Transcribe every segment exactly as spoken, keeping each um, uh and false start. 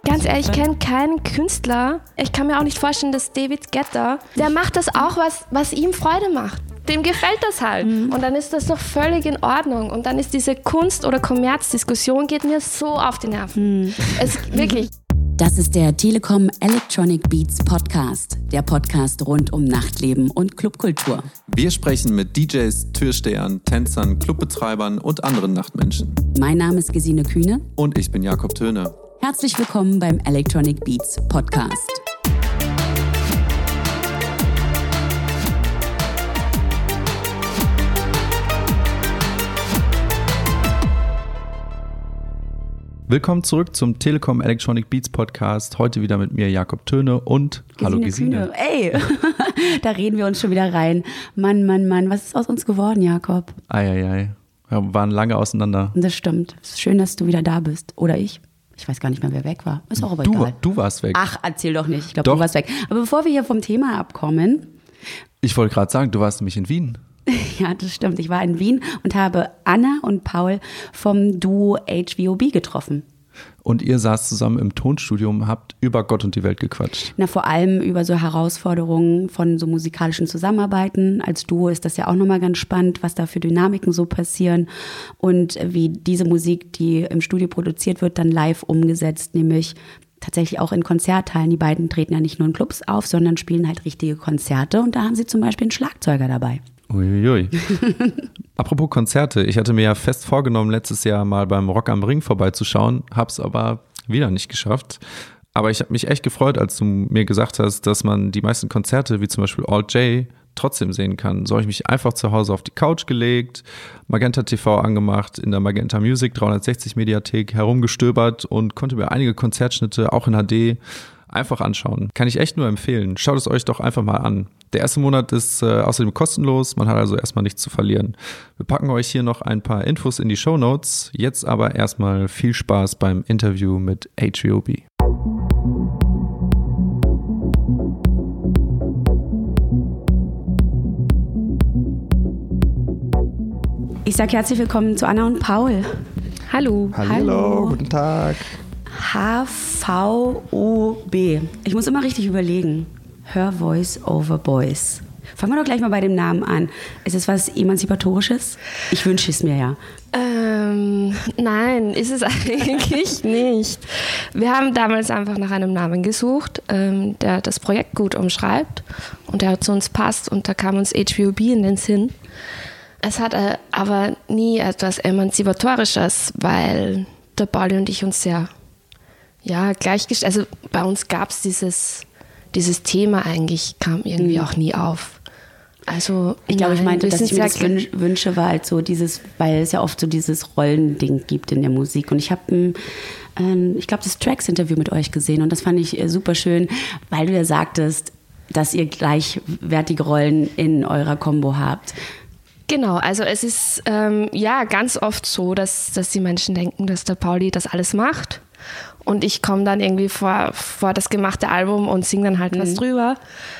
Ganz ehrlich, ich kenne keinen Künstler. Ich kann mir auch nicht vorstellen, dass David Guetta, der macht das auch, was, was ihm Freude macht. Dem gefällt das halt. Mhm. Und dann ist das doch völlig in Ordnung. Und dann ist diese Kunst- oder Kommerzdiskussion geht mir so auf die Nerven. Mhm. Es, wirklich. Das ist der Telekom Electronic Beats Podcast. Der Podcast rund um Nachtleben und Clubkultur. Wir sprechen mit D Js, Türstehern, Tänzern, Clubbetreibern und anderen Nachtmenschen. Mein Name ist Gesine Kühne. Und ich bin Jakob Töne. Herzlich willkommen beim Electronic Beats Podcast. Willkommen zurück zum Telekom Electronic Beats Podcast. Heute wieder mit mir Jakob Töne und Gesine hallo Gesine. Kühne. Ey, da reden wir uns schon wieder rein. Mann, Mann, Mann, was ist aus uns geworden, Jakob? Eieiei, wir waren lange auseinander. Das stimmt. Es ist schön, dass du wieder da bist. Oder ich. Ich weiß gar nicht mehr, wer weg war. Ist auch aber du, egal. Du warst weg. Ach, erzähl doch nicht. Ich glaube, du warst weg. Aber bevor wir hier vom Thema abkommen. Ich wollte gerade sagen, du warst nämlich in Wien. Ja, das stimmt. Ich war in Wien und habe Anna und Paul vom Duo H V O B getroffen. Und ihr saßt zusammen im Tonstudio und habt über Gott und die Welt gequatscht. Na, vor allem über so Herausforderungen von so musikalischen Zusammenarbeiten. Als Duo ist das ja auch nochmal ganz spannend, was da für Dynamiken so passieren und wie diese Musik, die im Studio produziert wird, dann live umgesetzt, nämlich tatsächlich auch in Konzerthallen. Die beiden treten ja nicht nur in Clubs auf, sondern spielen halt richtige Konzerte und da haben sie zum Beispiel einen Schlagzeuger dabei. Uiuiui. Apropos Konzerte, ich hatte mir ja fest vorgenommen, letztes Jahr mal beim Rock am Ring vorbeizuschauen, hab's aber wieder nicht geschafft. Aber ich habe mich echt gefreut, als du mir gesagt hast, dass man die meisten Konzerte, wie zum Beispiel All J, trotzdem sehen kann. So habe ich mich einfach zu Hause auf die Couch gelegt, Magenta T V angemacht, in der Magenta Music dreihundertsechzig Mediathek herumgestöbert und konnte mir einige Konzertschnitte, auch in H D, einfach anschauen. Kann ich echt nur empfehlen. Schaut es euch doch einfach mal an. Der erste Monat ist äh, außerdem kostenlos, man hat also erstmal nichts zu verlieren. Wir packen euch hier noch ein paar Infos in die Shownotes. Jetzt aber erstmal viel Spaß beim Interview mit H V O B. Ich sage herzlich willkommen zu Anna und Paul. Hallo. Hallo, Hallo. Guten Tag. H V O B. Ich muss immer richtig überlegen. Her Voice Over Boys. Fangen wir doch gleich mal bei dem Namen an. Ist es was Emanzipatorisches? Ich wünsche es mir ja. Ähm, nein, ist es eigentlich nicht. Wir haben damals einfach nach einem Namen gesucht, ähm, der das Projekt gut umschreibt und der zu uns passt und da kam uns H V O B in den Sinn. Es hat äh, aber nie etwas Emanzipatorisches, weil der Pauli und ich uns sehr ja, gleichgestellt, also bei uns gab es dieses Dieses Thema eigentlich kam irgendwie auch nie auf. Also ich glaube, ich meinte, dass ich mir das wün- wünsche, war halt so dieses, weil es ja oft so dieses Rollending gibt in der Musik. Und ich habe ein, äh, ich glaube, das Tracks-Interview mit euch gesehen und das fand ich äh, super schön, weil du ja sagtest, dass ihr gleichwertige Rollen in eurer Kombo habt. Genau, also es ist ähm, ja ganz oft so, dass, dass die Menschen denken, dass der Pauli das alles macht. Und ich komme dann irgendwie vor, vor das gemachte Album und singe dann halt mhm. was drüber.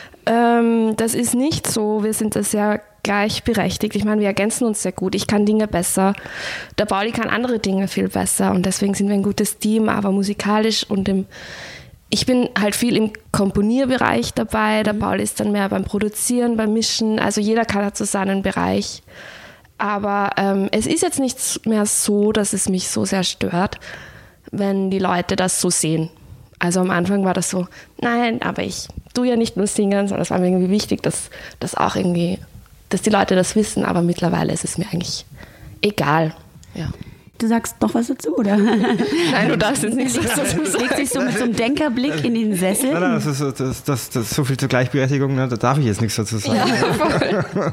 Ähm, das ist nicht so. Wir sind da sehr gleichberechtigt. Ich meine, wir ergänzen uns sehr gut. Ich kann Dinge besser. Der Pauli kann andere Dinge viel besser. Und deswegen sind wir ein gutes Team, aber musikalisch und im ich bin halt viel im Komponierbereich dabei. Der Pauli ist dann mehr beim Produzieren, beim Mischen. Also jeder kann halt so seinen Bereich. Aber ähm, es ist jetzt nicht mehr so, dass es mich so sehr stört, wenn die Leute das so sehen. Also am Anfang war das so, nein, aber ich tue ja nicht nur singen, sondern es war mir irgendwie wichtig, dass, dass auch irgendwie, dass die Leute das wissen, aber mittlerweile ist es mir eigentlich egal. Ja. Du sagst noch was dazu, oder? Nein, du darfst jetzt nichts dazu sagen. Legt sich so mit so einem Denkerblick in den Sessel. Nein, nein, das ist, das, das, das, so viel zur Gleichberechtigung, ne, da darf ich jetzt nichts dazu sagen. Ja,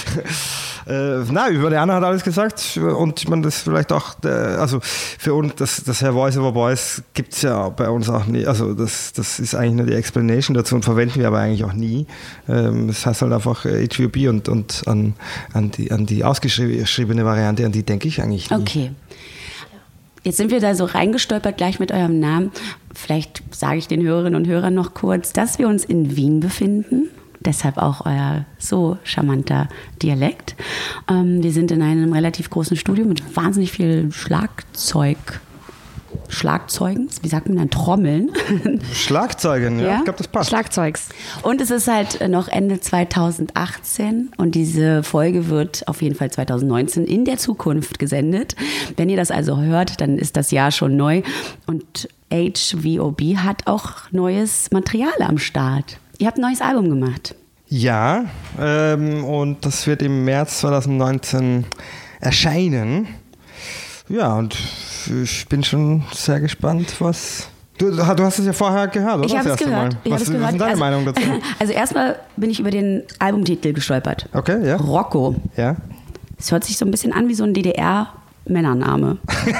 Äh, na, über die Anna hat alles gesagt und ich meine, das vielleicht auch, äh, also für uns, das, das Her Voice Over Boys gibt es ja bei uns auch nie, also das, das ist eigentlich nur die Explanation dazu und verwenden wir aber eigentlich auch nie. Ähm, das heißt halt einfach H V O B und, und an, an, die, an die ausgeschriebene Variante, an die denke ich eigentlich nie. Okay. Jetzt sind wir da so reingestolpert gleich mit eurem Namen. Vielleicht sage ich den Hörerinnen und Hörern noch kurz, dass wir uns in Wien befinden. Deshalb auch euer so charmanter Dialekt. Ähm, wir sind in einem relativ großen Studio mit wahnsinnig viel Schlagzeug Schlagzeugens, wie sagt man dann, Trommeln. Schlagzeugen, ja, Ja? ich glaube, das passt. Schlagzeugs. Und es ist halt noch Ende zweitausendachtzehn und diese Folge wird auf jeden Fall zweitausendneunzehn in der Zukunft gesendet. Wenn ihr das also hört, dann ist das Jahr schon neu und H V O B hat auch neues Material am Start. Ihr habt ein neues Album gemacht. Ja, ähm, und das wird im März zweitausendneunzehn erscheinen. Ja, und ich bin schon sehr gespannt, was... Du, du hast es ja vorher gehört, oder? Ich habe Das es erste gehört. Mal. Ich Was, es was gehört. ist deine also, Meinung dazu? Also erstmal bin ich über den Albumtitel gestolpert. Okay, ja. Rocco. Ja. Es hört sich so ein bisschen an wie so ein D D R-Männername.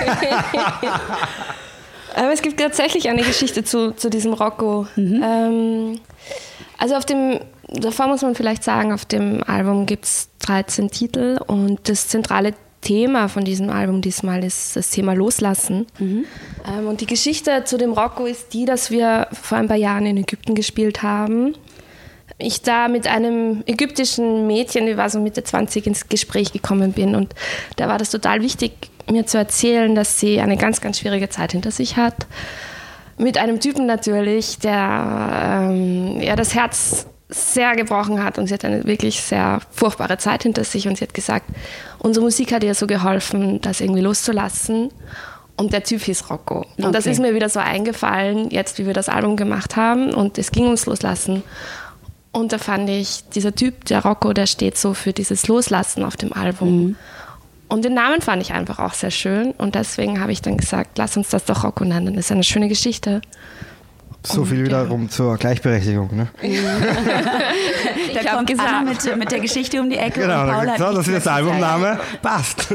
Aber es gibt tatsächlich eine Geschichte zu, zu diesem Rocco. Mhm. Ähm, also auf dem, davor muss man vielleicht sagen, auf dem Album gibt es dreizehn Titel und das zentrale Thema von diesem Album diesmal ist das Thema Loslassen. Mhm. Ähm, und die Geschichte zu dem Rocco ist die, dass wir vor ein paar Jahren in Ägypten gespielt haben. Ich da mit einem ägyptischen Mädchen, die war so Mitte zwanzig, ins Gespräch gekommen bin. Und da war das total wichtig, mir zu erzählen, dass sie eine ganz, ganz schwierige Zeit hinter sich hat. Mit einem Typen natürlich, der ähm, ihr das Herz sehr gebrochen hat und sie hat eine wirklich sehr furchtbare Zeit hinter sich und sie hat gesagt, unsere Musik hat ihr so geholfen, das irgendwie loszulassen und der Typ hieß Rocco. Und okay. Das ist mir wieder so eingefallen, jetzt wie wir das Album gemacht haben und es ging ums Loslassen und da fand ich, dieser Typ, der Rocco, der steht so für dieses Loslassen auf dem Album. Mhm. Und den Namen fand ich einfach auch sehr schön und deswegen habe ich dann gesagt, lass uns das doch Rocco nennen, das ist eine schöne Geschichte. So viel und, wiederum ja. zur Gleichberechtigung, ne? Da ich kommt Anna mit, mit der Geschichte um die Ecke. Genau, und Paul da hat so, das ist jetzt Albumname, passt.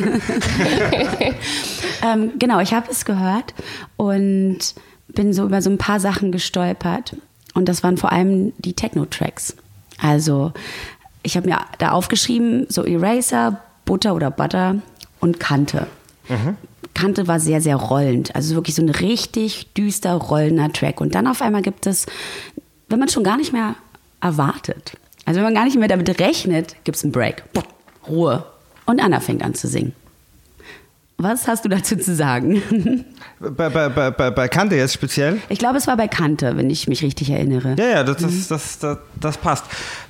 ähm, genau, ich habe es gehört und bin so über so ein paar Sachen gestolpert. Und das waren vor allem die Techno-Tracks. Also ich habe mir da aufgeschrieben, so Eraser, Butter oder Butter und Kante. Mhm. Kante war sehr, sehr rollend. Also wirklich so ein richtig düster rollender Track. Und dann auf einmal gibt es, wenn man schon gar nicht mehr erwartet, also wenn man gar nicht mehr damit rechnet, gibt es einen Break. Ruhe. Und Anna fängt an zu singen. Was hast du dazu zu sagen? Bei, bei, bei, bei Kante jetzt speziell? Ich glaube, es war bei Kante, wenn ich mich richtig erinnere. Ja, ja, das, das, das, das, das passt.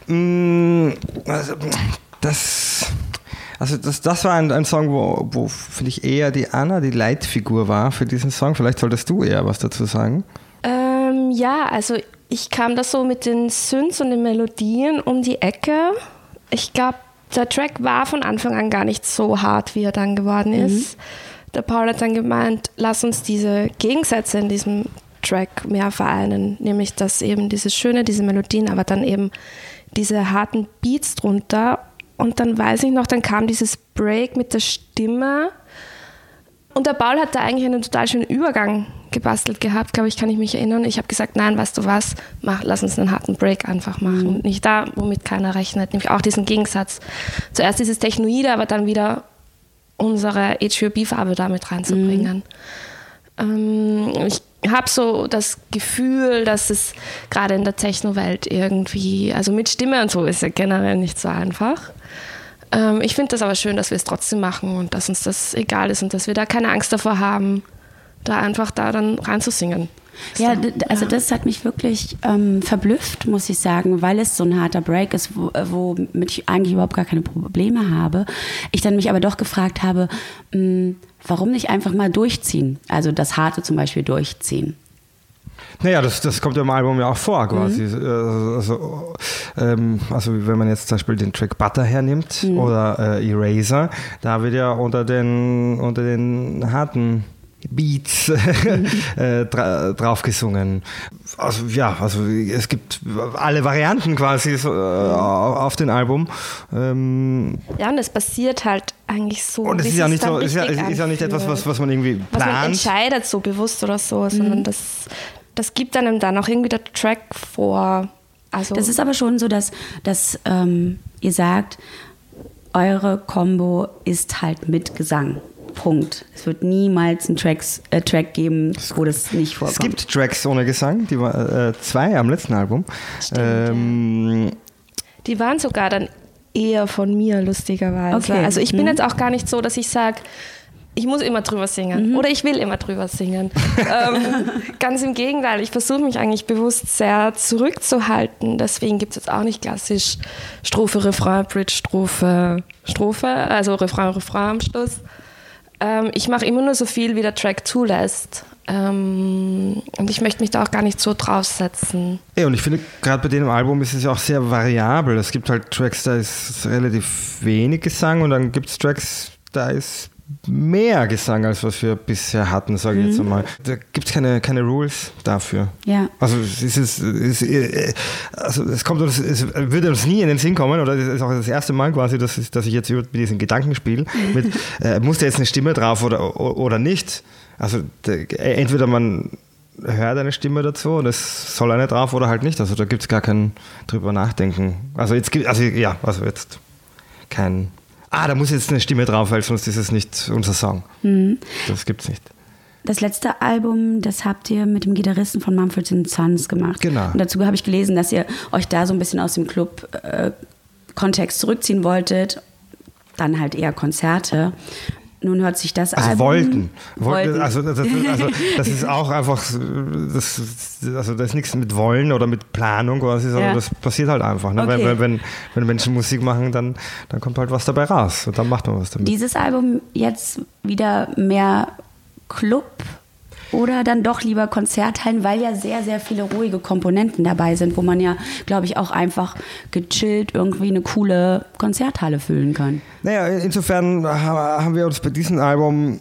Also, das... Also das, das war ein, ein Song, wo, wo finde ich eher die Anna die Leitfigur war für diesen Song. Vielleicht solltest du eher was dazu sagen. Ähm, ja, also ich kam da so mit den Synths und den Melodien um die Ecke. Ich glaube, der Track war von Anfang an gar nicht so hart, wie er dann geworden ist. Mhm. Der Paul hat dann gemeint, lass uns diese Gegensätze in diesem Track mehr vereinen. Nämlich, dass eben dieses Schöne, diese Melodien, aber dann eben diese harten Beats drunter. Und dann weiß ich noch, dann kam dieses Break mit der Stimme und der Paul hat da eigentlich einen total schönen Übergang gebastelt gehabt, glaube ich, kann ich mich erinnern. Ich habe gesagt, nein, weißt du was, mach, lass uns einen harten Break einfach machen. Mhm. Nicht da, womit keiner rechnet, nämlich auch diesen Gegensatz. Zuerst dieses Technoide, aber dann wieder unsere H V O B-Farbe damit reinzubringen. Mhm. Ähm, ich habe so das Gefühl, dass es gerade in der Techno-Welt irgendwie, also mit Stimme und so ist ja generell nicht so einfach. Ähm, ich finde das aber schön, dass wir es trotzdem machen und dass uns das egal ist und dass wir da keine Angst davor haben, da einfach da dann reinzusingen. Ja, also das hat mich wirklich ähm, verblüfft, muss ich sagen, weil es so ein harter Break ist, wo, womit ich eigentlich überhaupt gar keine Probleme habe. Ich dann mich aber doch gefragt habe, mh, warum nicht einfach mal durchziehen? Also das Harte zum Beispiel durchziehen. Naja, das, das kommt ja im Album ja auch vor quasi. Mhm. Also, ähm, also wenn man jetzt zum Beispiel den Track Butter hernimmt mhm. oder äh, Eraser, da wird ja unter den, unter den harten Beats äh, dra- drauf gesungen. Also ja, also es gibt alle Varianten quasi so, äh, auf dem Album. Ähm ja, und es passiert halt eigentlich so. Und es ist ja nicht so, ist ja, ist ja nicht etwas, was, was man irgendwie plant. Was man entscheidet so bewusst oder so, mhm. sondern das, das gibt einem dann auch irgendwie der Track vor. Also das ist aber schon so, dass, dass ähm, ihr sagt, eure Combo ist halt mit Gesang. Punkt. Es wird niemals einen Tracks, äh, Track geben, wo das nicht vorkommt. Es gibt Tracks ohne Gesang, die war äh, zwei am letzten Album. Stimmt, ähm, ja. Die waren sogar dann eher von mir, lustigerweise. Okay. Also ich bin mhm. jetzt auch gar nicht so, dass ich sage, ich muss immer drüber singen mhm. oder ich will immer drüber singen. ähm, ganz im Gegenteil, ich versuche mich eigentlich bewusst sehr zurückzuhalten. Deswegen gibt es jetzt auch nicht klassisch Strophe, Refrain, Bridge, Strophe, Strophe, also Refrain, Refrain am Schluss. Ähm, ich mache immer nur so viel, wie der Track zulässt. Ähm, und ich möchte mich da auch gar nicht so draufsetzen. Ja, und ich finde, gerade bei dem Album ist es ja auch sehr variabel. Es gibt halt Tracks, da ist relativ wenig Gesang und dann gibt es Tracks, da ist mehr Gesang, als was wir bisher hatten, sage ich mhm. jetzt einmal. Da gibt es keine, keine Rules dafür. Ja. Also es, ist, es, ist, also es, kommt uns, es würde uns nie in den Sinn kommen, oder es ist auch das erste Mal quasi, dass, dass ich jetzt über diesen Gedanken spiele, mit, äh, muss da jetzt eine Stimme drauf oder, oder nicht? Also entweder man hört eine Stimme dazu und es soll eine drauf oder halt nicht. Also da gibt es gar kein drüber nachdenken. Also jetzt gibt also ja, also jetzt kein Ah, da muss jetzt eine Stimme drauf, weil sonst ist es nicht unser Song. Mhm. Das gibt's nicht. Das letzte Album, das habt ihr mit dem Gitarristen von Mumford and Sons gemacht. Genau. Und dazu habe ich gelesen, dass ihr euch da so ein bisschen aus dem Club-Kontext äh, zurückziehen wolltet. Dann halt eher Konzerte. Nun hört sich das also Album... Wollten. wollten. Also, das, also das ist auch einfach, das, also das ist nichts mit Wollen oder mit Planung quasi, sondern ja. das passiert halt einfach. Ne? Okay. Wenn, wenn, wenn Menschen Musik machen, dann, dann kommt halt was dabei raus und dann macht man was damit. Dieses Album jetzt wieder mehr Club oder dann doch lieber Konzerthallen, weil ja sehr, sehr viele ruhige Komponenten dabei sind, wo man ja, glaube ich, auch einfach gechillt irgendwie eine coole Konzerthalle füllen kann. Naja, insofern haben wir uns bei diesem Album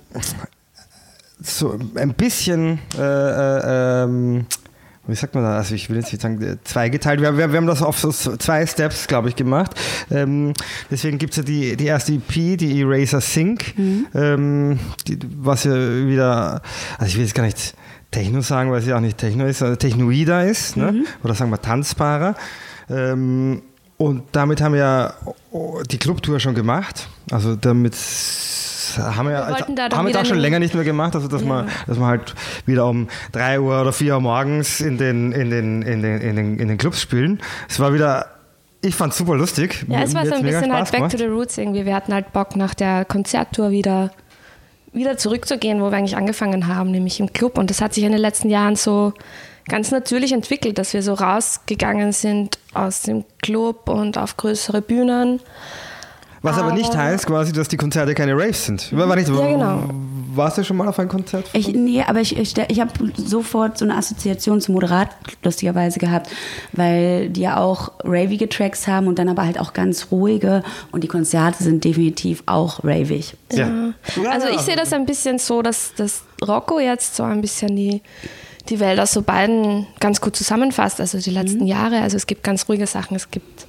so ein bisschen, äh, äh, ähm, wie sagt man da, also ich will jetzt nicht sagen zweigeteilt, wir, wir, wir haben das auf so zwei Steps, glaube ich, gemacht. Ähm, deswegen gibt es ja die, die erste E P, die Eraser Sync, mhm. ähm, die, was ja wieder, also ich will jetzt gar nicht Techno sagen, weil es ja auch nicht Techno ist, sondern Technoider ist, mhm. ne? Oder sagen wir tanzbarer. Ähm, und damit haben wir die Clubtour schon gemacht, also damit haben wir, wir, also, da haben wir das schon länger nicht mehr gemacht, also dass, ja. man, dass man halt wieder um drei Uhr oder vier Uhr morgens in den, in den, in den, in den, in den Clubs spielen. Es war wieder, ich fand es super lustig. Ja, es war so ein bisschen halt back to the roots irgendwie. Wir hatten halt Bock nach der Konzerttour wieder, wieder zurückzugehen, wo wir eigentlich angefangen haben, nämlich im Club. Und das hat sich in den letzten Jahren so ganz natürlich entwickelt, dass wir so rausgegangen sind aus dem Club und auf größere Bühnen. Was aber, aber nicht heißt quasi, dass die Konzerte keine Raves sind. War nicht, ja, genau. Warst du schon mal auf ein Konzert? Ich, nee, aber ich, ich, ich habe sofort so eine Assoziation zum Moderat lustigerweise gehabt, weil die ja auch ravige Tracks haben und dann aber halt auch ganz ruhige und die Konzerte sind definitiv auch ravig. Ja. Ja. Also ich sehe das ein bisschen so, dass, dass Rocco jetzt so ein bisschen die, die Welt aus so beiden ganz gut zusammenfasst, also die letzten mhm. Jahre. Also es gibt ganz ruhige Sachen, es gibt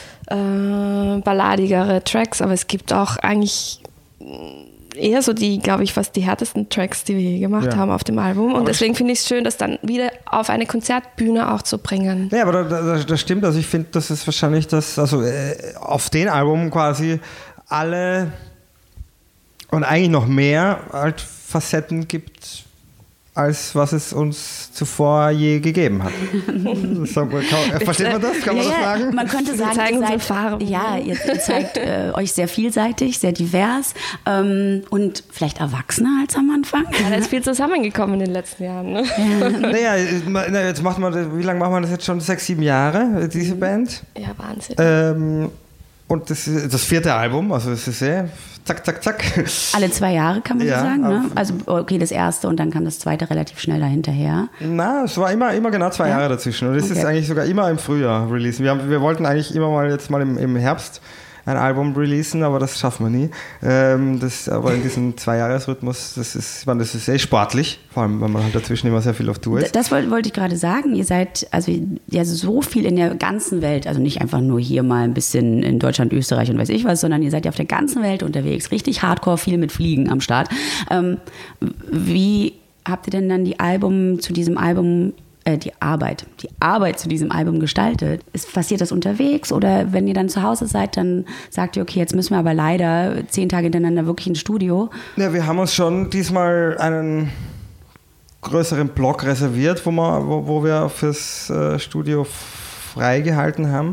Äh, balladigere Tracks, aber es gibt auch eigentlich eher so die, glaube ich, fast die härtesten Tracks, die wir je gemacht ja. haben auf dem Album. Und aber deswegen finde ich es schön, das dann wieder auf eine Konzertbühne auch zu bringen. Ja, aber das, das stimmt. Also ich finde, das ist wahrscheinlich das, also äh, auf den Album quasi alle und eigentlich noch mehr halt Facetten gibt, als was es uns zuvor je gegeben hat. Versteht man das? Kann man ja, das sagen? Man könnte sagen, zeigen ihr seid, ja, ihr, ihr zeigt äh, euch sehr vielseitig, sehr divers ähm, und vielleicht erwachsener als am Anfang. Ja, da ist viel zusammengekommen in den letzten Jahren. Ne? Ja. Naja, jetzt macht man, wie lange macht man das jetzt schon? Sechs, sieben Jahre, diese Band? Ja, Wahnsinn. Ähm, und das ist das vierte Album, also es ist sehr zack, zack, zack. Alle zwei Jahre kann man ja, so sagen, ne? Also okay, das erste und dann kam das zweite relativ schnell dahinterher. Na, es war immer, immer genau zwei ja? Jahre dazwischen und es okay. ist eigentlich sogar immer im Frühjahr releasen. Wir, haben, wir wollten eigentlich immer mal jetzt mal im, im Herbst ein Album releasen, aber das schaffen wir nie. Ähm, das, aber in diesem Zweijahresrhythmus, das ist, ich meine, das ist sehr sportlich, vor allem, wenn man halt dazwischen immer sehr viel auf Tour ist. Das wollte, wollte ich gerade sagen. Ihr seid also ja so viel in der ganzen Welt, also nicht einfach nur hier mal ein bisschen in Deutschland, Österreich und weiß ich was, sondern ihr seid ja auf der ganzen Welt unterwegs, richtig hardcore, viel mit Fliegen am Start. Ähm, wie habt ihr denn dann die Album zu diesem Album die Arbeit, die Arbeit zu diesem Album gestaltet? Ist, passiert das unterwegs oder wenn ihr dann zu Hause seid, dann sagt ihr, okay, jetzt müssen wir aber leider zehn Tage hintereinander wirklich ins Studio? Ja, wir haben uns schon diesmal einen größeren Block reserviert, wo, wir, wo, wo wir fürs äh, Studio freigehalten haben.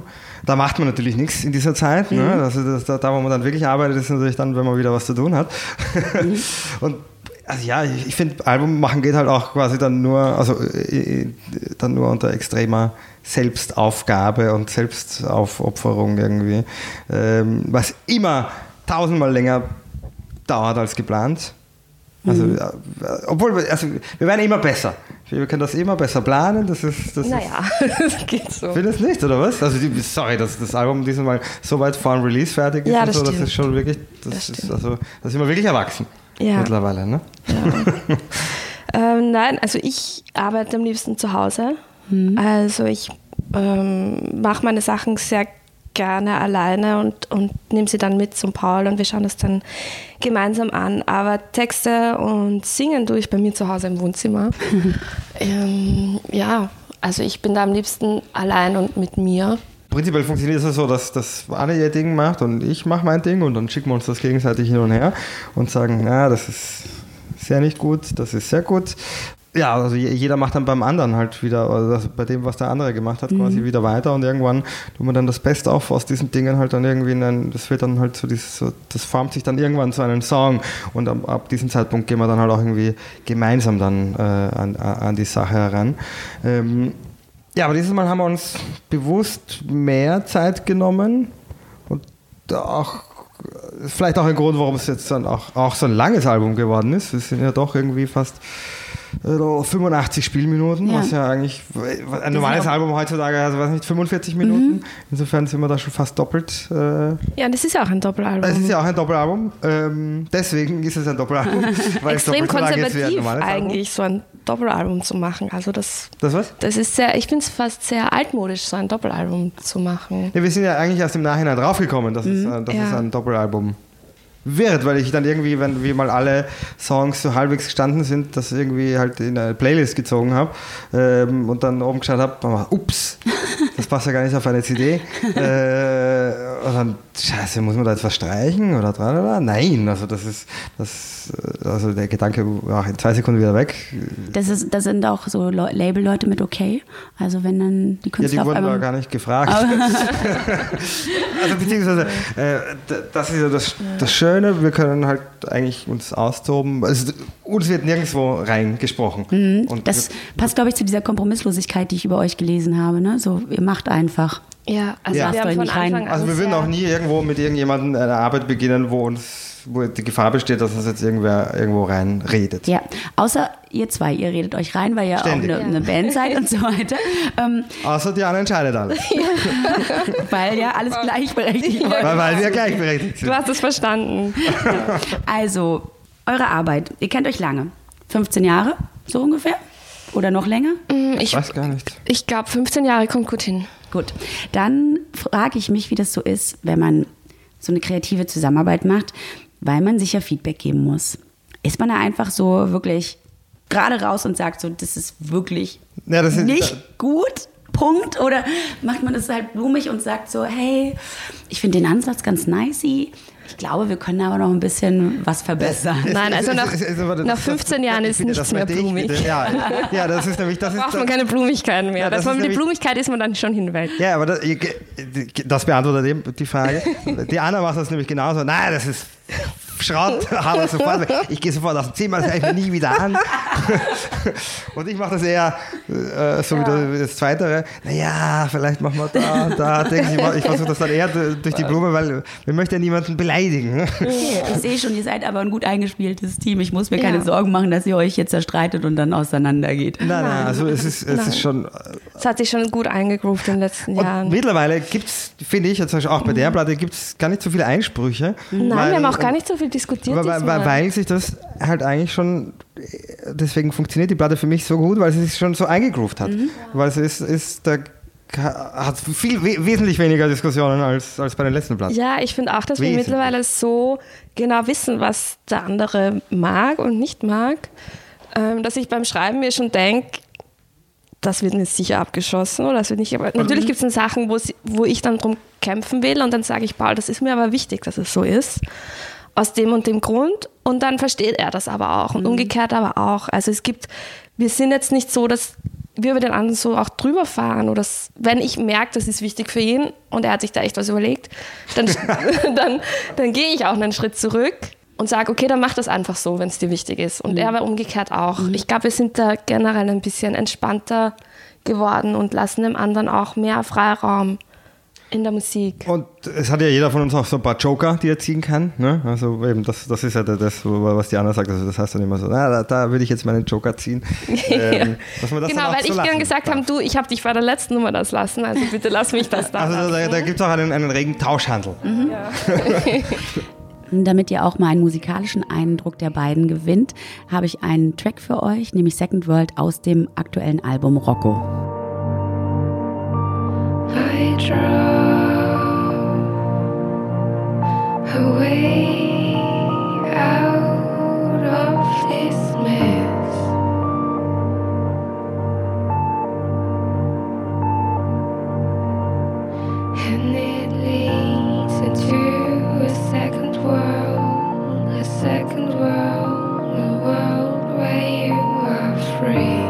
Da macht man natürlich nichts in dieser Zeit. Mhm. Ne? Also das, da, da, wo man dann wirklich arbeitet, ist natürlich dann, wenn man wieder was zu tun hat. Mhm. Und also ja, ich, ich finde, Album machen geht halt auch quasi dann nur, also äh, dann nur unter extremer Selbstaufgabe und Selbstaufopferung irgendwie, ähm, was immer tausendmal länger dauert als geplant. Also, mhm. äh, obwohl, wir, also wir werden immer besser. Wir können das immer besser planen. Das ist, das naja, das geht so. Findest du nicht, oder was? Also, die, sorry, dass das Album dieses Mal so weit vor dem Release fertig ist. Ja, und das so, stimmt. Das ist schon wirklich, das, das ist also, da sind wir wirklich erwachsen ja. mittlerweile, ne? Ja. ähm, nein, also ich arbeite am liebsten zu Hause. Mhm. Also ich ähm, mache meine Sachen sehr gerne alleine und, und nehme sie dann mit zum Paul und wir schauen das dann gemeinsam an. Aber Texte und Singen tue ich bei mir zu Hause im Wohnzimmer. ähm, ja, also ich bin da am liebsten allein und mit mir. Prinzipiell funktioniert es so, dass, dass Anne ihr Ding macht und ich mache mein Ding und dann schicken wir uns das gegenseitig hin und her und sagen, na, das ist sehr nicht gut, das ist sehr gut. Ja, also jeder macht dann beim anderen halt wieder, also bei dem, was der andere gemacht hat, mhm. quasi wieder weiter und irgendwann tut man dann das Beste auf aus diesen Dingen halt dann irgendwie in ein, das wird dann halt so dieses, so, das formt sich dann irgendwann zu einem Song und ab, ab diesem Zeitpunkt gehen wir dann halt auch irgendwie gemeinsam dann äh, an, an die Sache heran. Ähm, ja, aber dieses Mal haben wir uns bewusst mehr Zeit genommen und auch vielleicht auch ein Grund, warum es jetzt dann auch, auch so ein langes Album geworden ist. Es sind ja doch irgendwie fast fünfundachtzig Spielminuten, ja. was ja eigentlich ein normales Album heutzutage, also weiß nicht, fünfundvierzig Minuten. Mhm. Insofern sind wir da schon fast doppelt. Äh, ja, das ist ja auch ein Doppelalbum. Das ist ja auch ein Doppelalbum. Ähm, deswegen ist es ein Doppelalbum. Weil Extrem es konservativ ist wie ein eigentlich, so ein Doppelalbum zu machen. Also das, das was? Das ist sehr, ich finde es fast sehr altmodisch, so ein Doppelalbum zu machen. Ja, wir sind ja eigentlich erst im Nachhinein draufgekommen, dass, mhm. es, dass ja. es ein Doppelalbum wird, weil ich dann irgendwie, wenn wie mal alle Songs so halbwegs gestanden sind, das irgendwie halt in eine Playlist gezogen habe ähm, und dann oben geschaut habe, ups, das passt ja gar nicht auf eine C D. äh, und dann, scheiße, muss man da jetzt was streichen oder dran oder? Nein, also das ist, das, also der Gedanke war in zwei Sekunden wieder weg. Das ist, da sind auch so Label-Leute mit okay, also wenn dann die Künstler ja, die wurden da gar nicht gefragt. also beziehungsweise, äh, das ist ja das, das Schöne, wir können halt eigentlich uns austoben. Also, uns wird nirgendwo reingesprochen. Mhm. Und das passt, glaube ich, zu dieser Kompromisslosigkeit, die ich über euch gelesen habe. Ne? So, ihr macht einfach. Ja, also ja. wir haben von Anfang an Also wir würden auch nie irgendwo mit irgendjemandem eine Arbeit beginnen, wo uns wo die Gefahr besteht, dass uns jetzt irgendwer irgendwo reinredet. Ja, außer ihr zwei, ihr redet euch rein, weil ihr Ständig. auch eine, eine Band seid und so weiter. Ähm, außer Diana entscheidet alles. weil ja alles gleichberechtigt ist. Weil, weil wir gleichberechtigt sind. Du hast es verstanden. Also, eure Arbeit, ihr kennt euch lange. fünfzehn Jahre, so ungefähr? Oder noch länger? Ich, ich weiß gar nicht. Ich glaube, fünfzehn Jahre kommt gut hin. Gut, dann frage ich mich, wie das so ist, wenn man so eine kreative Zusammenarbeit macht, weil man sich ja Feedback geben muss. Ist man da einfach so wirklich gerade raus und sagt so, das ist wirklich ja, das ist, nicht da, gut, Punkt? Oder macht man das halt blumig und sagt so, hey, ich finde den Ansatz ganz nicey. Ich glaube, wir können aber noch ein bisschen was verbessern. Nein, also nach, nach fünfzehn das, Jahren das, ist nichts mehr blumig. Ja, ja, das ist nämlich... Das da braucht ist, man keine Blumigkeiten mehr. Ja, das das mit der Blumigkeit ist man dann schon hinweg. Ja, aber das, das beantwortet eben die Frage. Die Anna macht das nämlich genauso. Nein, das ist... Schrott, aber sofort. Ich gehe sofort aus dem Zimmer, das höre ich mir nie wieder an. Und ich mache das eher äh, so ja. wie das Zweite. Naja, vielleicht machen wir da und da. Denke ich ich versuche das dann eher durch die Blume, weil wir möchten ja niemanden beleidigen. Okay, ich sehe schon, ihr seid aber ein gut eingespieltes Team. Ich muss mir keine ja. Sorgen machen, dass ihr euch jetzt zerstreitet und dann auseinandergeht. Nein, nein, also es ist, es ist schon... Es hat sich schon gut eingegroovt in den letzten und Jahren. Mittlerweile gibt es, finde ich, jetzt auch bei der Platte, gibt es gar nicht so viele Einsprüche. Nein, weil, wir haben auch gar nicht so viel diskutiert. Weil, weil, weil sich das halt eigentlich schon, deswegen funktioniert die Platte für mich so gut, weil sie sich schon so eingegroovt hat. Mhm. Weil es ist, ist da hat viel wesentlich weniger Diskussionen als, als bei den letzten Platten. Ja, ich finde auch, dass wesentlich. wir mittlerweile so genau wissen, was der andere mag und nicht mag, ähm, dass ich beim Schreiben mir schon denke, das wird mir sicher abgeschossen oder das wird nicht. Aber natürlich gibt es dann Sachen, wo, wo ich dann drum kämpfen will und dann sage ich, Paul, das ist mir aber wichtig, dass es so ist. Aus dem und dem Grund und dann versteht er das aber auch und mhm. umgekehrt aber auch. Also es gibt, wir sind jetzt nicht so, dass wir über den anderen so auch drüber fahren oder wenn ich merke, das ist wichtig für ihn und er hat sich da echt was überlegt, dann, dann, dann gehe ich auch einen Schritt zurück und sage, okay, dann mach das einfach so, wenn es dir wichtig ist. Und mhm. er war umgekehrt auch. Mhm. Ich glaube, wir sind da generell ein bisschen entspannter geworden und lassen dem anderen auch mehr Freiraum in der Musik. Und es hat ja jeder von uns auch so ein paar Joker, die er ziehen kann. Ne? Also eben, das, das ist ja das, was die Anna sagt. Also das heißt dann immer so, na, da, da würde ich jetzt meinen Joker ziehen. Ähm, dass man das genau, weil ich dann gesagt habe, du, ich habe dich bei der letzten Nummer das lassen, also bitte lass mich das da Also lassen. da, da gibt es auch einen, einen regen Tauschhandel. Mhm. Ja. Damit ihr auch mal einen musikalischen Eindruck der beiden gewinnt, habe ich einen Track für euch, nämlich Second World aus dem aktuellen Album Rocco. I draw a way out of this mess. And it leads into a second world, a second world, a world where you are free.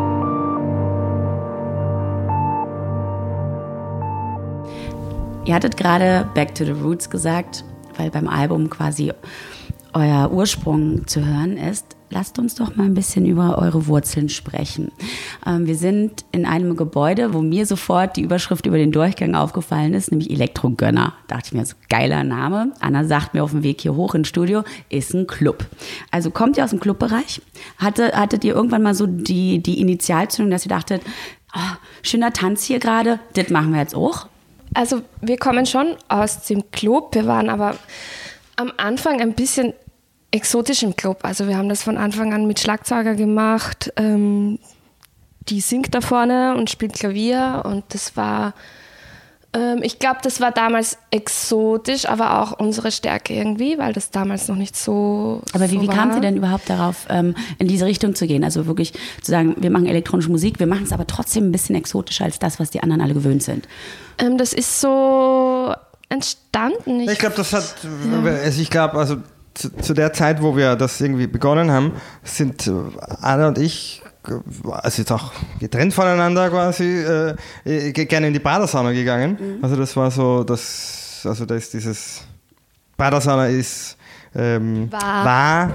Ihr hattet gerade Back to the Roots gesagt, weil beim Album quasi euer Ursprung zu hören ist. Lasst uns doch mal ein bisschen über eure Wurzeln sprechen. Ähm, wir sind in einem Gebäude, wo mir sofort die Überschrift über den Durchgang aufgefallen ist, nämlich Elektrogönner. Da dachte ich mir, so geiler Name. Anna sagt mir auf dem Weg hier hoch ins Studio, ist ein Club. Also kommt ihr aus dem Clubbereich? Hatte, hattet ihr irgendwann mal so die, die Initialzündung, dass ihr dachtet, oh, schöner Tanz hier gerade, das machen wir jetzt auch? Also wir kommen schon aus dem Club, wir waren aber am Anfang ein bisschen exotisch im Club. Also wir haben das von Anfang an mit Schlagzeuger gemacht, ähm, die singt da vorne und spielt Klavier und das war, ähm, ich glaube, das war damals exotisch, aber auch unsere Stärke irgendwie, weil das damals noch nicht so Aber wie, so wie war. kam sie denn überhaupt darauf, ähm, in diese Richtung zu gehen? Also wirklich zu sagen, wir machen elektronische Musik, wir machen es aber trotzdem ein bisschen exotischer als das, was die anderen alle gewöhnt sind. Ähm, das ist so entstanden. Ich, ich glaube, das hat, ja. also ich glaube, also zu, zu der Zeit, wo wir das irgendwie begonnen haben, sind Anna und ich, also jetzt auch getrennt voneinander quasi, äh, gerne in die Badesauna gegangen. Mhm. Also das war so, das, also da ist dieses, Badesauna ist, ähm, war, war,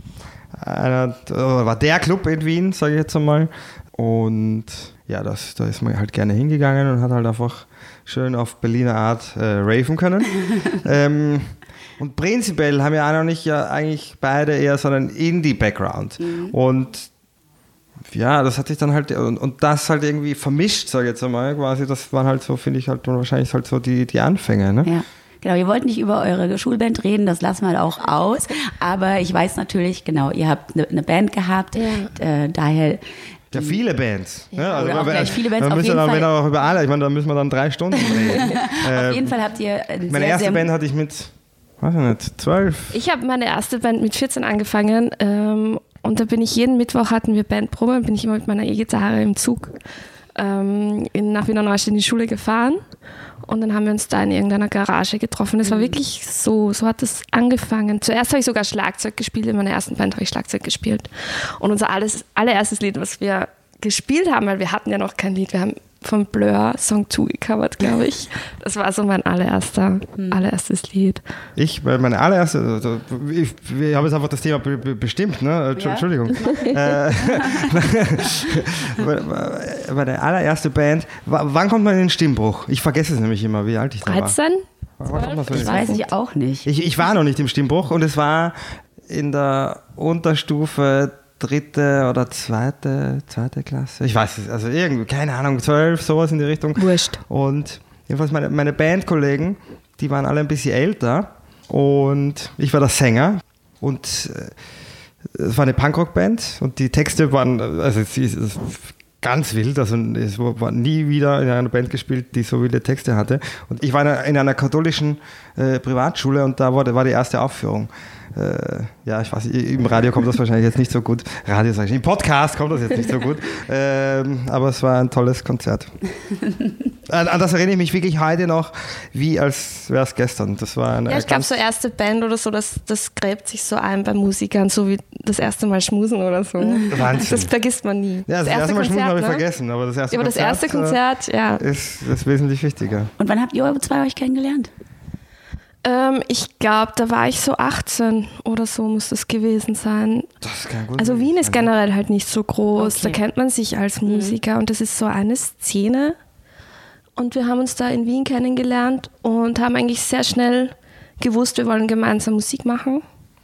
einer, war der Club in Wien, sage ich jetzt einmal. Und ja, das, da ist man halt gerne hingegangen und hat halt einfach schön auf Berliner Art äh, raven können. ähm, und prinzipiell haben ja Anna und ich ja eigentlich beide eher so einen Indie-Background. Mhm. Und ja, das hat sich dann halt, und, und das halt irgendwie vermischt, sage ich jetzt einmal, quasi, das waren halt so, finde ich halt wahrscheinlich halt so die, die Anfänge, ne? Ja. Genau, ihr wollt nicht über eure Schulband reden, das lassen wir auch aus, aber ich weiß natürlich, genau, ihr habt eine, eine Band gehabt, ja. äh, daher... Ja, viele Bands. Ja, ja, also oder auch gleich viele Bands. Dann auf jeden dann, Fall. Wenn auch über alle, ich meine, da müssen wir dann drei Stunden reden. Auf jeden Fall habt ihr Meine sehr, erste sehr Band hatte ich mit, weiß ich nicht, zwölf. Ich habe meine erste Band mit vierzehn angefangen ähm, und da bin ich jeden Mittwoch, hatten wir Bandprobe, und bin ich immer mit meiner E-Gitarre im Zug ähm, in, nach Wiener Neustadt in die Schule gefahren. Und dann haben wir uns da in irgendeiner Garage getroffen. Das war wirklich so, so hat es angefangen. Zuerst habe ich sogar Schlagzeug gespielt, in meiner ersten Band habe ich Schlagzeug gespielt. Und unser alles, allererstes Lied, was wir gespielt haben, weil wir hatten ja noch kein Lied, wir haben von Blur Song zwei gecovert, glaube ich. Das war so mein allererster, allererstes Lied. Ich, meine allererste, also ich, ich habe jetzt einfach das Thema be- be- bestimmt, ne? Entschuldigung. Ja. Meine allererste Band, w- wann kommt man in den Stimmbruch? Ich vergesse es nämlich immer, wie alt ich da war. dreizehn? Das weiß ich auch nicht. Ich, ich war noch nicht im Stimmbruch und es war in der Unterstufe dritte oder zweite, zweite Klasse. Ich weiß es, also irgendwie, keine Ahnung, zwölf, sowas in die Richtung. Wurscht. Und jedenfalls meine, meine Bandkollegen, die waren alle ein bisschen älter und ich war der Sänger und es war eine Punkrock-Band und die Texte waren, also es ist ganz wild, also es war nie wieder in einer Band gespielt, die so wilde Texte hatte. Und ich war in einer katholischen äh, Privatschule und da war, war die erste Aufführung. äh, ja, ich weiß, im Radio kommt das wahrscheinlich jetzt nicht so gut. Radio sage ich, im Podcast kommt das jetzt nicht so gut. Ähm, aber es war ein tolles Konzert. An, an das erinnere ich mich wirklich heute noch, wie als wäre es gestern. Das war eine Ja, ich glaube, so erste Band oder so, das, das gräbt sich so ein bei Musikern, so wie das erste Mal schmusen oder so. Wahnsinn. Das vergisst man nie. Ja, das, das erste, erste Mal schmusen habe ich ne? vergessen, aber das erste ja, aber Konzert, das erste Konzert ja. ist, ist wesentlich wichtiger. Und wann habt ihr zwei euch kennengelernt? Ähm, ich glaube, da war ich so achtzehn oder so muss das gewesen sein. Das kann gut also sein. Wien ist generell halt nicht so groß, Okay. da kennt man sich als Musiker und das ist so eine Szene. Und wir haben uns da in Wien kennengelernt und haben eigentlich sehr schnell gewusst, wir wollen gemeinsam Musik machen.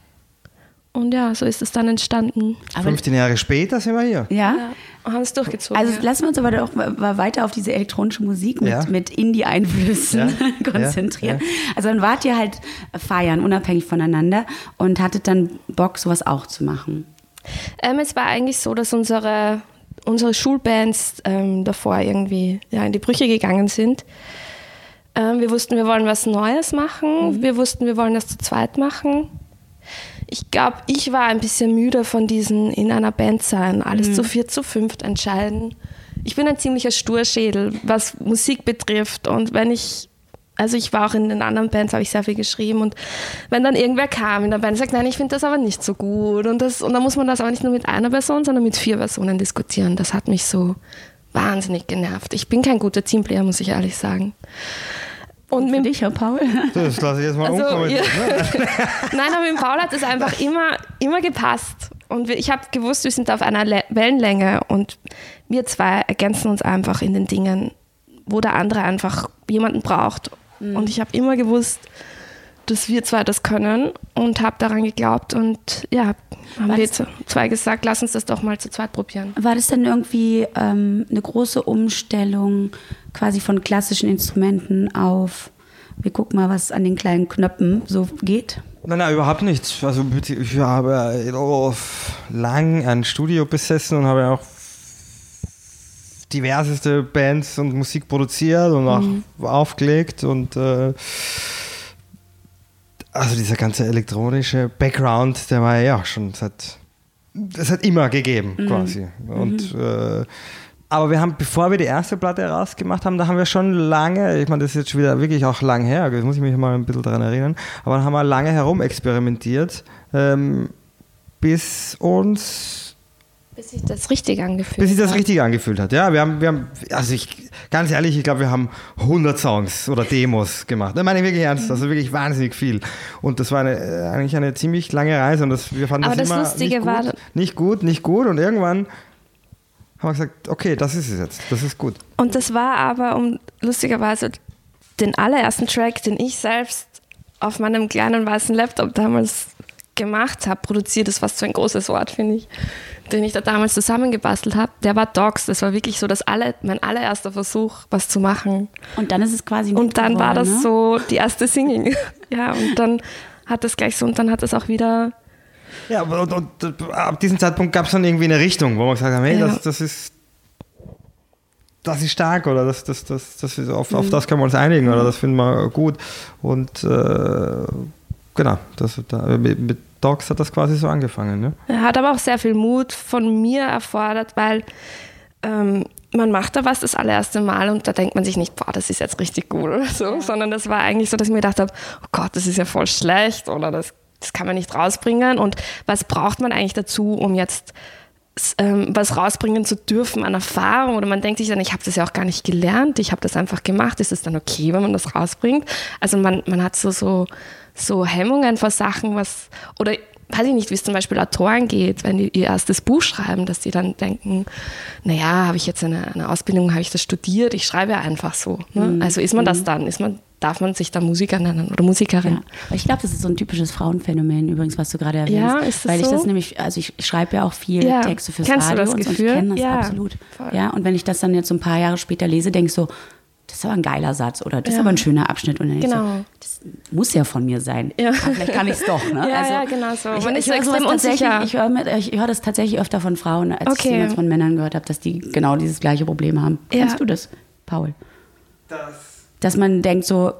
Und ja, so ist es dann entstanden. Aber, fünfzehn Jahre später sind wir hier. ja? Ja, und haben es durchgezogen. Also ja. lassen wir uns aber doch mal weiter auf diese elektronische Musik mit, Ja. mit Indie-Einflüssen Ja. konzentrieren. Ja. Also dann wart ihr halt feiern, unabhängig voneinander und hattet dann Bock, sowas auch zu machen. Ähm, es war eigentlich so, dass unsere, unsere Schulbands ähm, davor irgendwie ja, in die Brüche gegangen sind. Ähm, wir wussten, wir wollen was Neues machen. Wir wussten, wir wollen das zu zweit machen. Ich glaube, ich war ein bisschen müde von diesen in einer Band sein, alles zu viert, zu fünft entscheiden. Ich bin ein ziemlicher Sturschädel, was Musik betrifft. Und wenn ich, also ich war auch in den anderen Bands, habe ich sehr viel geschrieben. Und wenn dann irgendwer kam in der Band und sagt, nein, ich finde das aber nicht so gut. Und, das, und dann muss man das aber nicht nur mit einer Person, sondern mit vier Personen diskutieren. Das hat mich so wahnsinnig genervt. Ich bin kein guter Teamplayer, muss ich ehrlich sagen. Und Für mit dich, Herr Paul? Das lasse ich jetzt mal Also, unkommentiert. ja. Ne? Nein, aber mit Paul hat es einfach immer, immer gepasst. Und wir, ich habe gewusst, wir sind auf einer Le- Wellenlänge und wir zwei ergänzen uns einfach in den Dingen, wo der andere einfach jemanden braucht. Mhm. Und ich habe immer gewusst, dass wir zwei das können und habe daran geglaubt. Und ja, haben War wir das- zu- zwei gesagt, lass uns das doch mal zu zweit probieren. War das denn irgendwie ähm, eine große Umstellung quasi von klassischen Instrumenten auf, wir gucken mal, was an den kleinen Knöpfen so geht? Nein, nein, überhaupt nicht. Also ich habe oh, lang ein Studio besessen und habe auch diverseste Bands und Musik produziert und auch Mhm. aufgelegt und äh, also dieser ganze elektronische Background, der war ja auch schon seit, das hat immer gegeben quasi. Und äh, aber wir haben, bevor wir die erste Platte rausgemacht haben, da haben wir schon lange, ich meine, das ist jetzt schon wieder wirklich auch lang her, das muss ich mich mal ein bisschen daran erinnern, aber da haben wir lange herumexperimentiert, ähm, bis uns Bis sich das richtig angefühlt bis sich das hat. richtig angefühlt hat. Ja, wir haben, wir haben, also ich, ganz ehrlich, ich glaube, wir haben hundert Songs oder Demos gemacht. Das meine ich wirklich ernst, also wirklich wahnsinnig viel. Und das war eine, äh, eigentlich eine ziemlich lange Reise und das, wir fanden Aber das, das immer Lustige nicht, war- gut, nicht gut, nicht gut und irgendwann haben wir gesagt, okay, das ist es jetzt, das ist gut. Und das war aber, um lustigerweise, den allerersten Track, den ich selbst auf meinem kleinen weißen Laptop damals gemacht habe, produziert ist fast so ein großes Wort, finde ich, den ich da damals zusammengebastelt habe, der war Dogs. Das war wirklich so das alle, mein allererster Versuch, was zu machen. Und dann ist es quasi ein Und Hit dann war das geworden, ne? so die erste Single. Ja, und dann hat das gleich so, und dann hat das auch wieder, Ja, und, und, und ab diesem Zeitpunkt gab es dann irgendwie eine Richtung, wo wir gesagt haben, hey, Ja. das, das ist das ist stark oder das, das, das, das ist, auf, auf das können wir uns einigen oder das finden wir gut. Und äh, genau, das, da, mit, mit Dogs hat das quasi so angefangen. Ne? er hat aber auch sehr viel Mut von mir erfordert, weil ähm, man macht da was das allererste Mal und da denkt man sich nicht, boah, das ist jetzt richtig gut oder so, sondern das war eigentlich so, dass ich mir gedacht habe, oh Gott, das ist ja voll schlecht oder das, das kann man nicht rausbringen und was braucht man eigentlich dazu, um jetzt s- ähm, was rausbringen zu dürfen an Erfahrung oder man denkt sich dann, ich habe das ja auch gar nicht gelernt, ich habe das einfach gemacht, ist es dann okay, wenn man das rausbringt? Also man, man hat so, so, so Hemmungen vor Sachen, was, oder weiß ich nicht, wie es zum Beispiel Autoren geht, wenn die ihr erstes Buch schreiben, dass die dann denken, naja, habe ich jetzt eine, eine Ausbildung, habe ich das studiert, ich schreibe ja einfach so. Ne? Mhm. Also ist man das dann? Ist man, darf man sich dann Musiker nennen oder Musikerin? Ja. Aber ich glaube, das ist so ein typisches Frauenphänomen übrigens, was du gerade erwähnst. Ja, ist das Weil ich so? das nämlich, also ich schreibe ja auch viel Ja. Texte fürs Kennst du Radio das und, und ich Gefühl? kenne das Ja, absolut. voll. Ja, und wenn ich das dann jetzt so ein paar Jahre später lese, denke ich so, das ist aber ein geiler Satz oder das ist Ja. aber ein schöner Abschnitt. Und dann denk ich Genau. so, das muss ja von mir sein. Ja. Aber vielleicht kann ich es doch. Ne? Ja, ja, genau so. Ich, Man ich, ist so höre sowas extrem tatsächlich- unsicher. ich höre mit- ich höre das tatsächlich öfter von Frauen, als ich Okay. es jemals von Männern gehört habe, dass die genau dieses gleiche Problem haben. Ja. Kennst du das, Paul? Das Dass man denkt so,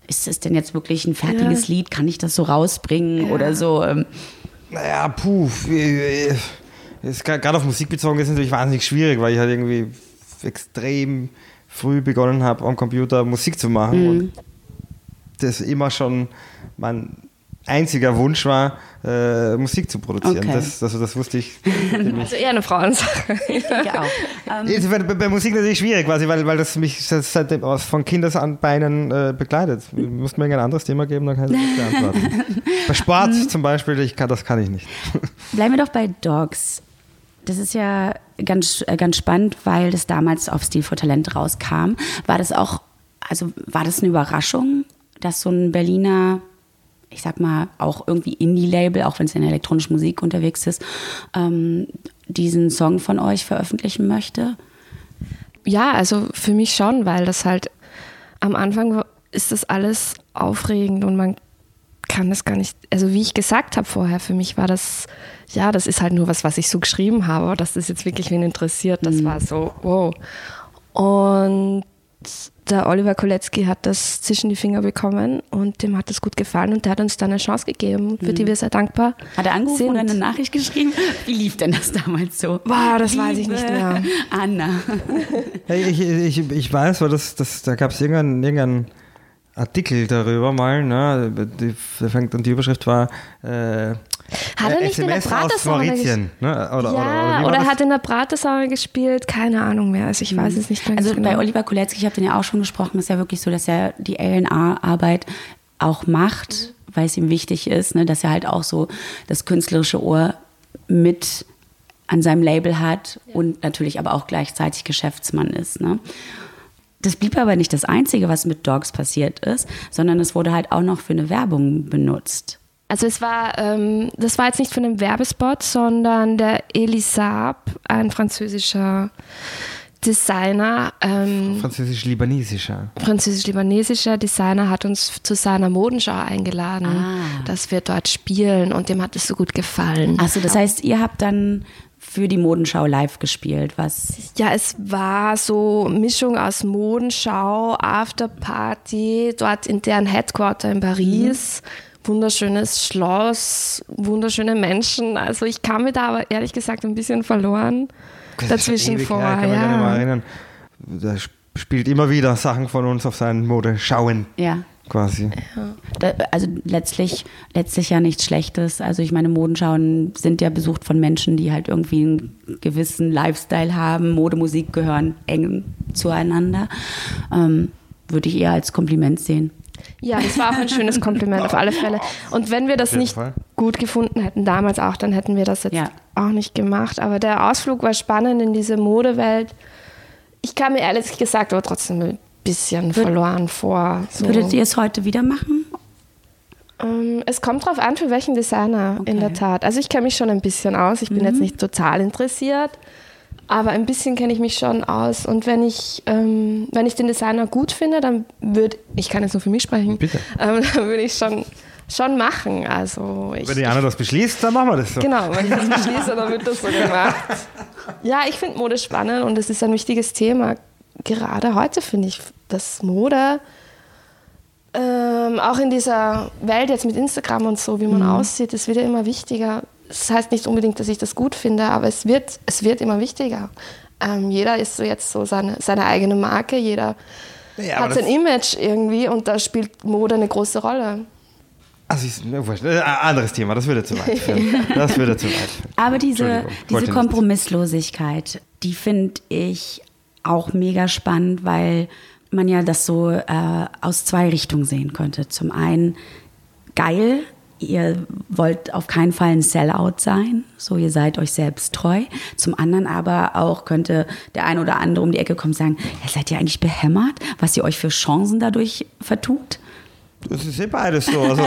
ist es denn jetzt wirklich ein fertiges ja. Lied? Kann ich das so rausbringen ja. oder so? Ähm. Naja, puh. Gerade auf Musik bezogen ist es natürlich wahnsinnig schwierig, weil ich halt irgendwie extrem früh begonnen habe, am Computer Musik zu machen. Mhm. Und das immer schon mein einziger Wunsch war, äh, Musik zu produzieren. Okay. Das, also das wusste ich. Also eher eine Frauensache. Ich auch. Ähm. Bei, bei Musik natürlich schwierig, quasi, weil, weil das mich seitdem aus von Kindesbeinen äh, begleitet. Du musst mir ein anderes Thema geben, dann kann ich das beantworten. Bei Sport zum Beispiel, ich kann, das kann ich nicht. Bleiben wir doch bei Dogs. Das ist ja ganz, ganz spannend, weil das damals auf Stil vor Talent rauskam. War das auch, also war das eine Überraschung, dass so ein Berliner, ich sag mal, auch irgendwie Indie-Label, auch wenn es in der elektronischen Musik unterwegs ist, ähm, diesen Song von euch veröffentlichen möchte? Ja, also für mich schon, weil das halt am Anfang ist das alles aufregend und man kann das gar nicht, also wie ich gesagt habe vorher, für mich war das, ja, das ist halt nur was, was ich so geschrieben habe, aber dass das jetzt wirklich wen interessiert, das mhm. war so, wow. Und der Oliver Kolecki hat das zwischen die Finger bekommen und dem hat das gut gefallen und der hat uns dann eine Chance gegeben, für mhm. die wir sehr dankbar sind. Hat er angerufen oder eine Nachricht geschrieben? Wie lief denn das damals so? Boah, das Liebe weiß ich nicht mehr. Anna. Hey, ich, ich, ich weiß, weil das, das, da gab es irgendeinen, irgendeinen Artikel darüber mal, ne? Die, der fängt an, die Überschrift war äh, hat er nicht S M S in der Pratersauna gespielt? Ne? Oder, ja, oder, oder, oder hat in der Pratersauna gespielt, keine Ahnung mehr, also ich weiß es nicht mehr. Also genau. Bei Oliver Kolecki, ich habe den ja auch schon gesprochen, ist ja wirklich so, dass er die L und A-Arbeit auch macht, mhm. weil es ihm wichtig ist, ne? Dass er halt auch so das künstlerische Ohr mit an seinem Label hat ja. und natürlich aber auch gleichzeitig Geschäftsmann ist, ne? Das blieb aber nicht das Einzige, was mit Dogs passiert ist, sondern es wurde halt auch noch für eine Werbung benutzt. Also es war, ähm, das war jetzt nicht für einen Werbespot, sondern der Elisab, ein französischer Designer. Ähm, Französisch-libanesischer. Französisch-libanesischer Designer hat uns zu seiner Modenschau eingeladen, ah. dass wir dort spielen und dem hat es so gut gefallen. Achso, das heißt, ihr habt dann für die Modenschau live gespielt, was? Ja, es war so Mischung aus Modenschau, Afterparty, dort in deren Headquarter in Paris. Mhm. Wunderschönes Schloss, wunderschöne Menschen. Also ich kam mir da aber ehrlich gesagt ein bisschen verloren das dazwischen vor. Ja, ich kann mich ja. gar nicht mehr erinnern. Da spielt immer wieder Sachen von uns auf seinen Modeschauen. Ja. Quasi. Ja. Da, also letztlich, letztlich ja nichts Schlechtes. Also ich meine, Modenschauen sind ja besucht von Menschen, die halt irgendwie einen gewissen Lifestyle haben. Mode, Musik gehören eng zueinander. Ähm, würde ich eher als Kompliment sehen. Ja, das war auch ein schönes Kompliment auf alle Fälle. Und wenn wir das nicht Fall. gut gefunden hätten, damals auch, dann hätten wir das jetzt ja. auch nicht gemacht. Aber der Ausflug war spannend in diese Modewelt. Ich kam mir ehrlich gesagt aber trotzdem ein bisschen Würde, verloren vor. So. Würdet ihr es heute wieder machen? Ähm, es kommt drauf an, für welchen Designer, okay. in der Tat. Also ich kenne mich schon ein bisschen aus. Ich bin mhm. jetzt nicht total interessiert. Aber ein bisschen kenne ich mich schon aus. Und wenn ich, ähm, wenn ich den Designer gut finde, dann würde, ich kann jetzt nur für mich sprechen, ähm, dann würde ich schon, schon machen. Also ich, wenn die Anna das beschließt, dann machen wir das so. Genau, wenn ich das beschließe, dann wird das so gemacht. Ja, ich finde Mode spannend und es ist ein wichtiges Thema. Gerade heute finde ich, dass Mode, ähm, auch in dieser Welt jetzt mit Instagram und so, wie man mhm. aussieht, es wird ja immer wichtiger. Das heißt nicht unbedingt, dass ich das gut finde, aber es wird, es wird immer wichtiger. Ähm, jeder ist so jetzt so seine, seine eigene Marke, jeder ja, hat sein Image irgendwie und da spielt Mode eine große Rolle. Also ist, ne, ein anderes Thema, das würde zu weit führen. Das würde zu weit führen. Aber diese, diese Kompromisslosigkeit, die finde ich auch mega spannend, weil man ja das so äh, aus zwei Richtungen sehen könnte. Zum einen geil, ihr wollt auf keinen Fall ein Sellout sein, so ihr seid euch selbst treu. Zum anderen aber auch könnte der ein oder andere um die Ecke kommen und sagen, ja, seid ihr eigentlich behämmert, was ihr euch für Chancen dadurch vertut? Das ist ja beides so. Also,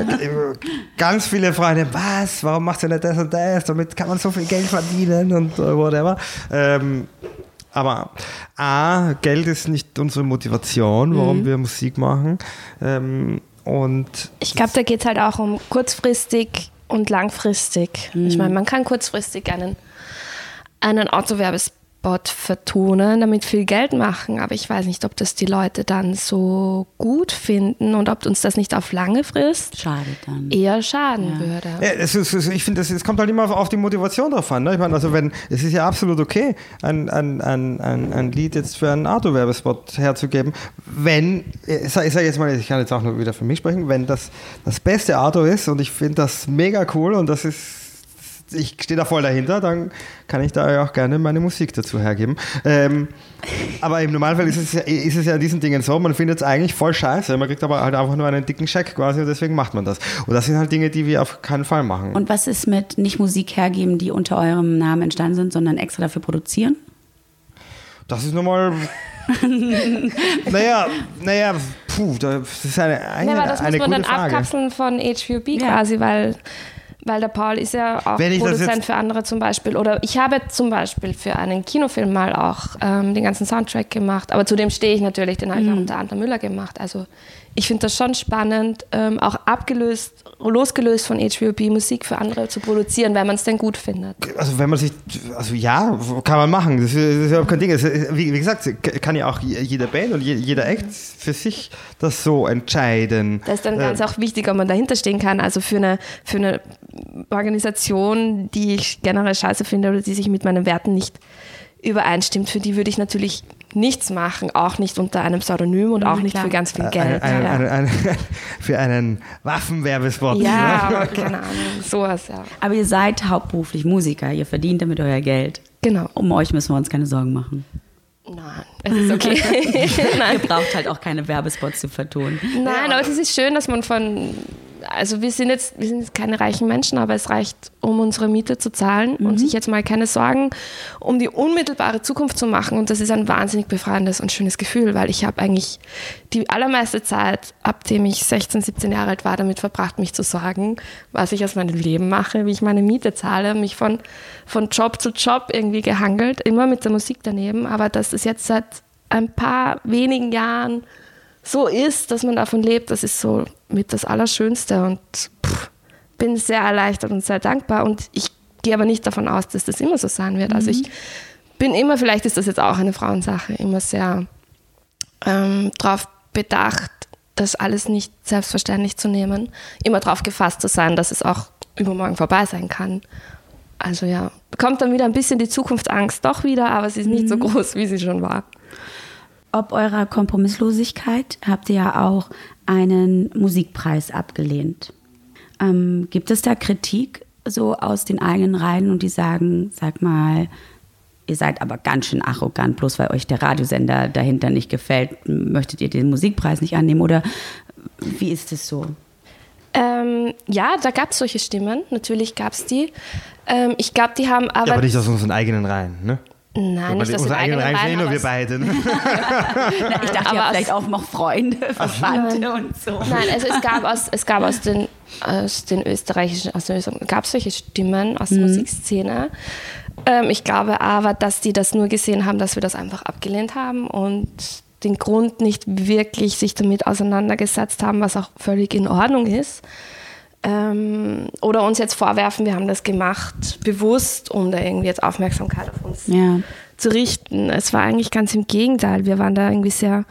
ganz viele Freunde, was, warum macht ihr nicht das und das? Damit kann man so viel Geld verdienen und whatever. Ähm, aber A, Geld ist nicht unsere Motivation, warum mhm. wir Musik machen. Ähm, und ich glaube, da geht es halt auch um kurzfristig und langfristig. Mhm. Ich meine, man kann kurzfristig einen, einen Autowerbespot Werbespot vertonen, damit viel Geld machen. Aber ich weiß nicht, ob das die Leute dann so gut finden und ob uns das nicht auf lange Frist Schadet dann. eher schaden Ja. würde. Ja, es ist, ich finde, es kommt halt immer auf, auf die Motivation drauf an. Ne? Ich meine, also wenn, es ist ja absolut okay, ein, ein, ein, ein, ein Lied jetzt für einen Autowerbespot herzugeben, wenn, ich sage sag jetzt mal, ich kann jetzt auch nur wieder für mich sprechen, wenn das das beste Auto ist und ich finde das mega cool und das ist, ich stehe da voll dahinter, dann kann ich da ja auch gerne meine Musik dazu hergeben. Ähm, aber im Normalfall ist es, ja, ist es ja an diesen Dingen so, man findet es eigentlich voll scheiße, man kriegt aber halt einfach nur einen dicken Scheck quasi und deswegen macht man das. Und das sind halt Dinge, die wir auf keinen Fall machen. Und was ist mit nicht Musik hergeben, die unter eurem Namen entstanden sind, sondern extra dafür produzieren? Das ist nochmal... naja, naja, puh, das ist eine, eine, Ja, aber das eine muss man gute dann Frage. abkapseln von H V B Ja. quasi, weil, weil der Paul ist ja auch Wenn ich das Produzent jetzt- für andere zum Beispiel. Oder ich habe zum Beispiel für einen Kinofilm mal auch ähm, den ganzen Soundtrack gemacht. Aber zu dem stehe ich natürlich, den habe ich auch unter Anton Müller gemacht. Also ich finde das schon spannend, ähm, auch abgelöst, losgelöst von H V B Musik für andere zu produzieren, wenn man es denn gut findet. Also wenn man sich, also ja, kann man machen, das ist, das ist überhaupt kein Ding. Das ist, wie, wie gesagt, kann ja auch jede Band und jeder Act für sich das so entscheiden. Das ist dann ganz auch wichtig, ob man dahinter stehen kann. Also für eine, für eine Organisation, die ich generell scheiße finde oder die sich mit meinen Werten nicht übereinstimmt, für die würde ich natürlich nichts machen, auch nicht unter einem Pseudonym und auch nicht klar. für ganz viel Ein, Geld. ein, ja. ein, ein, für einen Waffenwerbespot. Ja, aber keine Ahnung, sowas, ja. Aber ihr seid hauptberuflich Musiker, ihr verdient damit euer Geld. Genau. Um euch müssen wir uns keine Sorgen machen. Nein, es ist okay. Nein. Ihr braucht halt auch keine Werbespots zu vertonen. Nein, aber es ist schön, dass man von, also wir sind jetzt, wir sind jetzt keine reichen Menschen, aber es reicht, um unsere Miete zu zahlen und sich jetzt mal keine Sorgen um die unmittelbare Zukunft zu machen. Und das ist ein wahnsinnig befreiendes und schönes Gefühl, weil ich habe eigentlich die allermeiste Zeit, ab dem ich sechzehn, siebzehn Jahre alt war, damit verbracht, mich zu sorgen, was ich aus meinem Leben mache, wie ich meine Miete zahle, mich von, von Job zu Job irgendwie gehangelt, immer mit der Musik daneben. Aber dass es jetzt seit ein paar wenigen Jahren so ist, dass man davon lebt, das ist so mit das Allerschönste und pff, bin sehr erleichtert und sehr dankbar und ich gehe aber nicht davon aus, dass das immer so sein wird. Also ich bin immer, vielleicht ist das jetzt auch eine Frauensache, immer sehr ähm, darauf bedacht, das alles nicht selbstverständlich zu nehmen, immer darauf gefasst zu sein, dass es auch übermorgen vorbei sein kann. Also ja, kommt dann wieder ein bisschen die Zukunftsangst doch wieder, aber sie ist nicht so groß, wie sie schon war. Ob eurer Kompromisslosigkeit habt ihr ja auch einen Musikpreis abgelehnt. Ähm, gibt es da Kritik so aus den eigenen Reihen und die sagen, sag mal, ihr seid aber ganz schön arrogant, bloß weil euch der Radiosender dahinter nicht gefällt, möchtet ihr den Musikpreis nicht annehmen oder wie ist es so? Ähm, ja, da gab es solche Stimmen, natürlich gab es die. Ähm, ich glaube, die haben aber... Ja, aber nicht aus unseren eigenen Reihen, ne? Nein, nicht aus den Unsere eigenen Reihen sind eh nur aber wir es- beide. Ne? Ich dachte Aber ja aus- vielleicht auch noch Freunde, Verwandte und so. Nein, also es gab aus, es gab aus den, aus den österreichischen, aus den Österreich, gab es solche Stimmen aus der Musikszene. Ähm, ich glaube aber, dass die das nur gesehen haben, dass wir das einfach abgelehnt haben und den Grund nicht wirklich sich damit auseinandergesetzt haben, was auch völlig in Ordnung ist. Ähm, oder uns jetzt vorwerfen, wir haben das gemacht, bewusst, um da irgendwie jetzt Aufmerksamkeit auf uns Ja. zu richten. Es war eigentlich ganz im Gegenteil. Wir waren da irgendwie sehr,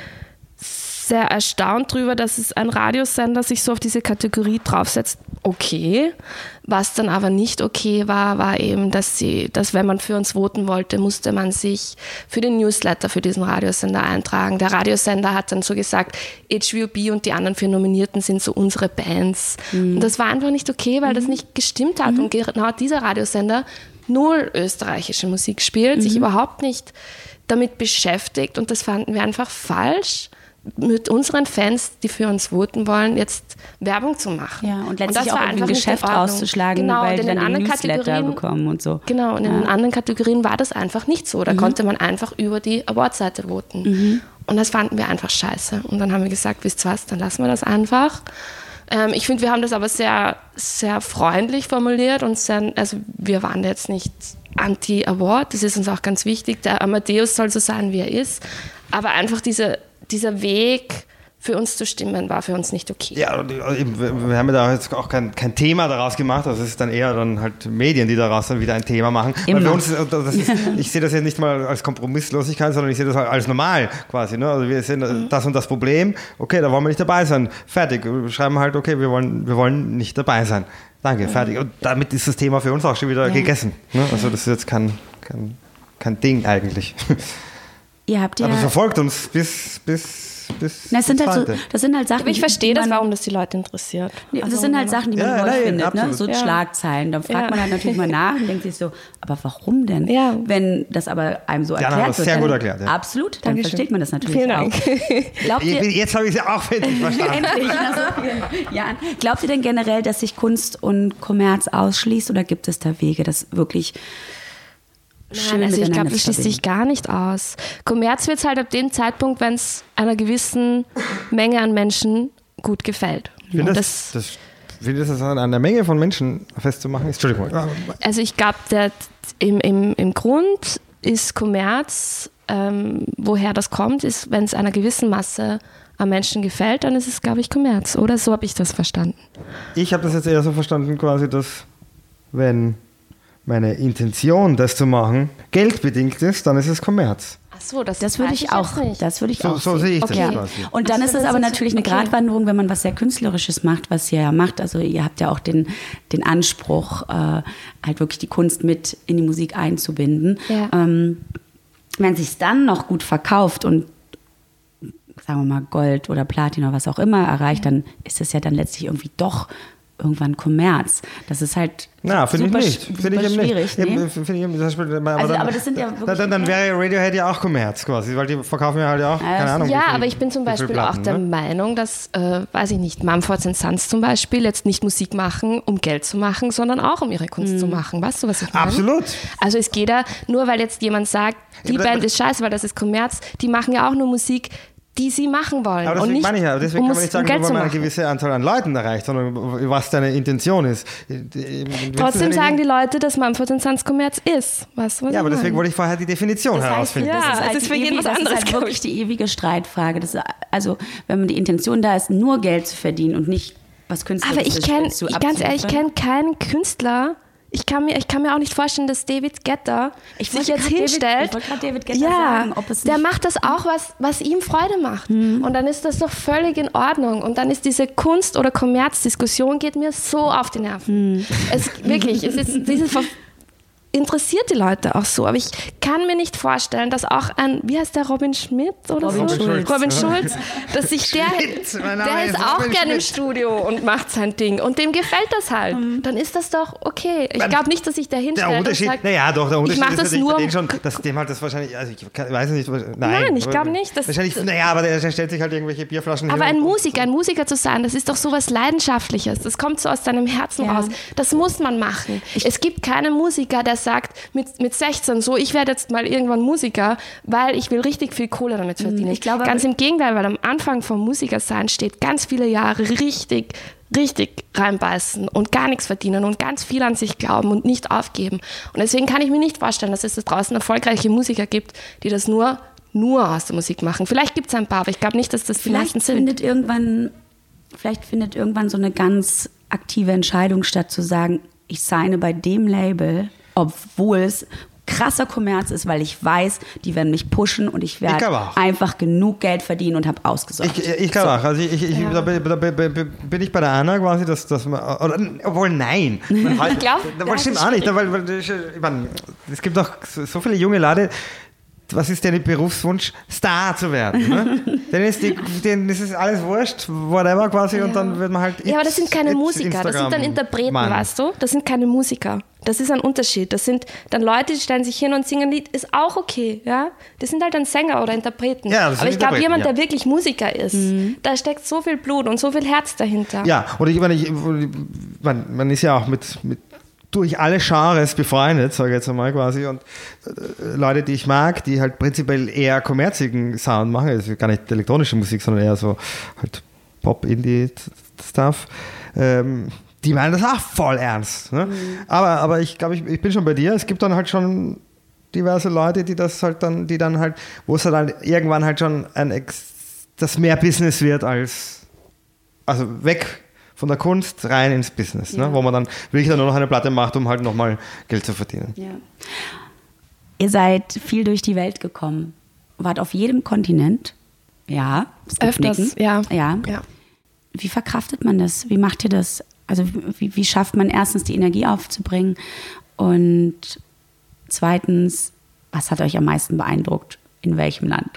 sehr erstaunt drüber, dass es ein Radiosender sich so auf diese Kategorie draufsetzt. Okay. Was dann aber nicht okay war, war eben, dass sie, dass wenn man für uns voten wollte, musste man sich für den Newsletter für diesen Radiosender eintragen. Der Radiosender hat dann so gesagt, H V B und die anderen vier Nominierten sind so unsere Bands. Mhm. Und das war einfach nicht okay, weil das nicht gestimmt hat. Mhm. Und genau dieser Radiosender null österreichische Musik spielt, mhm. sich überhaupt nicht damit beschäftigt und das fanden wir einfach falsch, mit unseren Fans, die für uns voten wollen, jetzt Werbung zu machen. Ja, und letztlich das auch war irgendwie ein einfach nicht in Geschäft Ordnung. auszuschlagen, Genau, weil und die in dann den den anderen Newsletter Kategorien bekommen und so. Genau, und in Ja. den anderen Kategorien war das einfach nicht so. Da Mhm. konnte man einfach über die Awardseite voten. Mhm. Und das fanden wir einfach scheiße. Und dann haben wir gesagt, wisst ihr was, dann lassen wir das einfach. Ähm, ich finde, wir haben das aber sehr, sehr freundlich formuliert und sehr, also wir waren jetzt nicht anti-Award, das ist uns auch ganz wichtig. Der Amadeus soll so sein, wie er ist. Aber einfach diese, dieser Weg für uns zu stimmen, war für uns nicht okay. Ja, und eben, wir haben ja da jetzt auch kein, kein Thema daraus gemacht, also es ist dann eher dann halt Medien, die daraus dann wieder ein Thema machen. Weil für uns, das ist, ich sehe das jetzt nicht mal als Kompromisslosigkeit, sondern ich sehe das halt als normal quasi. Ne? Also wir sehen mhm. das und das Problem, okay, da wollen wir nicht dabei sein. Fertig, wir schreiben halt, okay, wir wollen, wir wollen nicht dabei sein. Danke, mhm. fertig. Und damit ist das Thema für uns auch schon wieder ja. gegessen. Ne? Also das ist jetzt kein, kein, kein Ding eigentlich. Ihr habt ja... Aber es verfolgt uns bis... bis Das, Na, das, sind halt so, das sind halt Sachen, aber ich verstehe das, warum das die Leute interessiert. Nee, das also, sind halt Sachen, die man ja, toll findet, absolut. ne? so ja. Schlagzeilen. Da fragt ja. man halt natürlich mal nach und denkt sich so, aber warum denn? Ja. Wenn das aber einem so ja, erklärt das wird. sehr dann, gut erklärt. Ja. Absolut, dann Dankeschön. versteht man das natürlich Vielen auch. Dank. Glaubt ihr, Jetzt habe ich es auch endlich verstanden. endlich, nach so vielen Jahren. Glaubt ihr denn generell, dass sich Kunst und Kommerz ausschließt oder gibt es da Wege, das wirklich... Nein, also ich glaube, das schließt sich gar nicht aus. Kommerz wird es halt ab dem Zeitpunkt, wenn es einer gewissen Menge an Menschen gut gefällt. Ich finde das, das, find das an einer Menge von Menschen festzumachen ist. Entschuldigung. Also ich glaube, im, im, im Grund ist Kommerz, ähm, woher das kommt, ist, wenn es einer gewissen Masse an Menschen gefällt, dann ist es, glaube ich, Kommerz. Oder so habe ich das verstanden. Ich habe das jetzt eher so verstanden, quasi, dass wenn meine Intention, das zu machen, geldbedingt ist, dann ist es Kommerz. Ach so, das, das würde ich, ich auch. Das würde ich so, auch. So sehe ich okay. das quasi. Und dann ist es aber natürlich eine okay. Gratwanderung, wenn man was sehr Künstlerisches macht, was ihr ja macht. Also ihr habt ja auch den, den Anspruch, äh, halt wirklich die Kunst mit in die Musik einzubinden. Ja. Ähm, wenn es sich dann noch gut verkauft und sagen wir mal Gold oder Platin oder was auch immer erreicht, ja. dann ist es ja dann letztlich irgendwie doch irgendwann Kommerz. Das ist halt Na, finde ich nicht. Finde ich schwierig. Nicht. Nee? Find ich, das Beispiel, aber, also, dann, aber das sind ja wirklich dann, dann wäre Radiohead ja auch Kommerz quasi, weil die verkaufen ja halt auch, keine Ahnung. Ja, viel, aber ich bin zum Beispiel Platten, auch der ne? Meinung, dass, äh, weiß ich nicht, Mumford and Sons zum Beispiel jetzt nicht Musik machen, um Geld zu machen, sondern auch um ihre Kunst mhm. zu machen. Weißt du, was ich meine? Absolut. Also es geht da, nur weil jetzt jemand sagt, die ja, Band ist scheiße, weil das ist Kommerz, die machen ja auch nur Musik, die sie machen wollen. Aber deswegen und nicht, meine ich ja, deswegen um kann man nicht sagen, um nur weil man eine gewisse Anzahl an Leuten erreicht, sondern was deine Intention ist. Trotzdem sagen die Leute, dass Mumford and Sons Kommerz ist. Weißt du, was ja, aber meine? deswegen wollte ich vorher die Definition das heißt, herausfinden. Ja, das ist, halt das ist für jeden was anderes. Das ist halt wirklich die ewige Streitfrage. Das ist, also, wenn man die Intention da ist, nur Geld zu verdienen und nicht was Künstlerisches aber ich kenne, zu ganz ehrlich, ich kenne keinen Künstler. Ich kann, mir, ich kann mir auch nicht vorstellen, dass David Guetta ich sich jetzt hinstellt. David, ich wollte gerade David Guetta ja, sagen, ob es der nicht macht das auch, was, was ihm Freude macht. Mhm. Und dann ist das doch völlig in Ordnung. Und dann ist diese Kunst- oder Kommerzdiskussion geht mir so auf die Nerven. Mhm. Es, wirklich, es ist diese Ver- interessiert die Leute auch so. Aber ich kann mir nicht vorstellen, dass auch ein, wie heißt der, Robin Schmidt oder Robin so? Schulz. Robin Schulz, dass sich der, Schmidt, der ist auch gerne im Studio und macht sein Ding. Und dem gefällt das halt. Mhm. Dann ist das doch okay. Ich glaube nicht, dass sich der hinstellt der Unterschied, und sagt, naja, doch, der Unterschied ich mach ist das ja nur, den schon, dass dem halt das wahrscheinlich, also ich kann, weiß nicht, nein. Nein, ich glaube nicht. Dass, wahrscheinlich, naja, aber der, der stellt sich halt irgendwelche Bierflaschen aber hin. ein und, Musiker, ein Musiker zu sein, das ist doch sowas Leidenschaftliches. Das kommt so aus deinem Herzen ja. raus. Das muss man machen. Ich, es gibt keinen Musiker, der sagt, mit, mit sechzehn so, ich werde jetzt mal irgendwann Musiker, weil ich will richtig viel Kohle damit verdienen. Ich glaube, ganz im Gegenteil, weil am Anfang vom Musikersein steht ganz viele Jahre richtig, richtig reinbeißen und gar nichts verdienen und ganz viel an sich glauben und nicht aufgeben. Und deswegen kann ich mir nicht vorstellen, dass es da draußen erfolgreiche Musiker gibt, die das nur, nur aus der Musik machen. Vielleicht gibt es ein paar, aber ich glaube nicht, dass das die meisten sind. Findet irgendwann, vielleicht findet irgendwann so eine ganz aktive Entscheidung statt, zu sagen, ich signe bei dem Label, obwohl es krasser Kommerz ist, weil ich weiß, die werden mich pushen und ich werde einfach genug Geld verdienen und habe ausgesorgt. Ich, ich glaube so. auch. Also ich, ich, ja. da, bin, da bin ich bei der Anna quasi, dass, dass man, oder, obwohl nein. Man halt, ich glaube, das ja, stimmt auch nicht, weil, weil ich meine, es gibt doch so viele junge Leute. Was ist denn der Berufswunsch? Star zu werden. Ne? Dann ist die, denen ist es alles wurscht, whatever quasi, ja. und dann wird man halt. Ja, aber das sind keine Musiker, das sind dann Interpreten, Mann. Weißt du? Das sind keine Musiker. Das ist ein Unterschied. Das sind dann Leute, die stellen sich hin und singen ein Lied, ist auch okay, ja. Das sind halt dann Sänger oder Interpreten. Ja, aber ich glaube, jemand, ja. der wirklich Musiker ist, mhm. da steckt so viel Blut und so viel Herz dahinter. Ja, und ich meine, ich, man, man ist ja auch mit, mit durch alle Genres befreundet, sage ich jetzt einmal quasi, und äh, Leute, die ich mag, die halt prinzipiell eher kommerzigen Sound machen, also gar nicht elektronische Musik, sondern eher so halt Pop, Indie-Stuff, ähm, die meinen das auch voll ernst. Ne? Mhm. Aber, aber ich glaube, ich, ich bin schon bei dir, es gibt dann halt schon diverse Leute, die das halt dann, die dann halt, wo es dann halt irgendwann halt schon ein extrem das mehr Business wird als, also weg von der Kunst rein ins Business, ja. ne? Wo man dann wirklich dann nur noch eine Platte macht, um halt nochmal Geld zu verdienen. Ja. Ihr seid viel durch die Welt gekommen, wart auf jedem Kontinent, ja. Öfters, ja. ja. ja. Wie verkraftet man das? Wie macht ihr das? Also wie, wie schafft man erstens die Energie aufzubringen und zweitens, was hat euch am meisten beeindruckt? In welchem Land?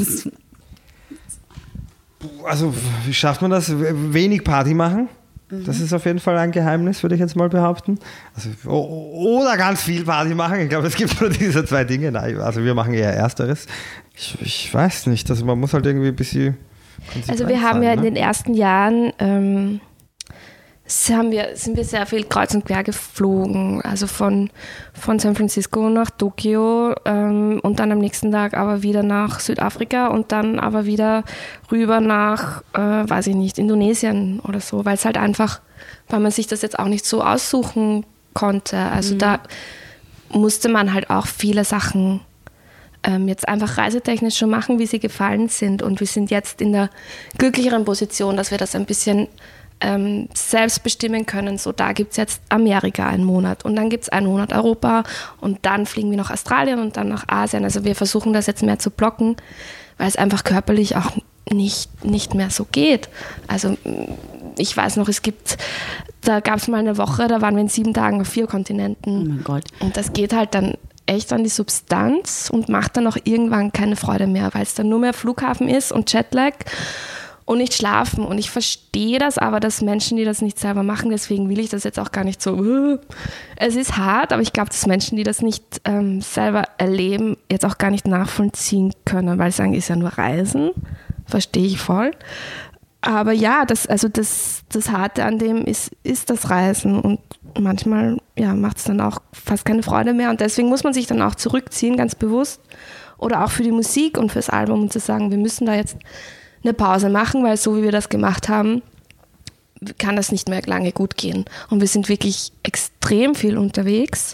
Also wie schafft man das? Wenig Party machen. Mhm. Das ist auf jeden Fall ein Geheimnis, würde ich jetzt mal behaupten. Also, oder ganz viel Party machen. Ich glaube, es gibt nur diese zwei Dinge. Nein, also wir machen eher Ersteres. Ich, ich weiß nicht. Also man muss halt irgendwie ein bisschen Also wir haben sein, ja ne? in den ersten Jahren ähm, haben wir, sind wir sehr viel kreuz und quer geflogen. Also von, von San Francisco nach Tokio ähm, und dann am nächsten Tag aber wieder nach Südafrika und dann aber wieder rüber nach, äh, weiß ich nicht, Indonesien oder so, weil es halt einfach, weil man sich das jetzt auch nicht so aussuchen konnte. Also mhm. da musste man halt auch viele Sachen ähm, jetzt einfach reisetechnisch schon machen, wie sie gefallen sind. Und wir sind jetzt in der glücklicheren Position, dass wir das ein bisschen ähm, selbst bestimmen können. So, da gibt es jetzt Amerika einen Monat und dann gibt es einen Monat Europa und dann fliegen wir nach Australien und dann nach Asien. Also wir versuchen das jetzt mehr zu blocken, weil es einfach körperlich auch nicht, nicht mehr so geht. Also ich weiß noch, es gibt, da gab es mal eine Woche, da waren wir in sieben Tagen auf vier Kontinenten. Oh mein Gott. Und das geht halt dann echt an die Substanz und macht dann auch irgendwann keine Freude mehr, weil es dann nur mehr Flughafen ist und Jetlag und nicht schlafen. Und ich verstehe das aber, dass Menschen, die das nicht selber machen, deswegen will ich das jetzt auch gar nicht so, uh, es ist hart, aber ich glaube, dass Menschen, die das nicht ähm, selber erleben, jetzt auch gar nicht nachvollziehen können, weil sie sagen, ist ja nur Reisen, verstehe ich voll. Aber ja, das, also das, das Harte an dem ist, ist das Reisen und manchmal ja, macht es dann auch fast keine Freude mehr und deswegen muss man sich dann auch zurückziehen, ganz bewusst. Oder auch für die Musik und fürs Album, um zu sagen, wir müssen da jetzt eine Pause machen, weil so wie wir das gemacht haben, kann das nicht mehr lange gut gehen. Und wir sind wirklich extrem viel unterwegs.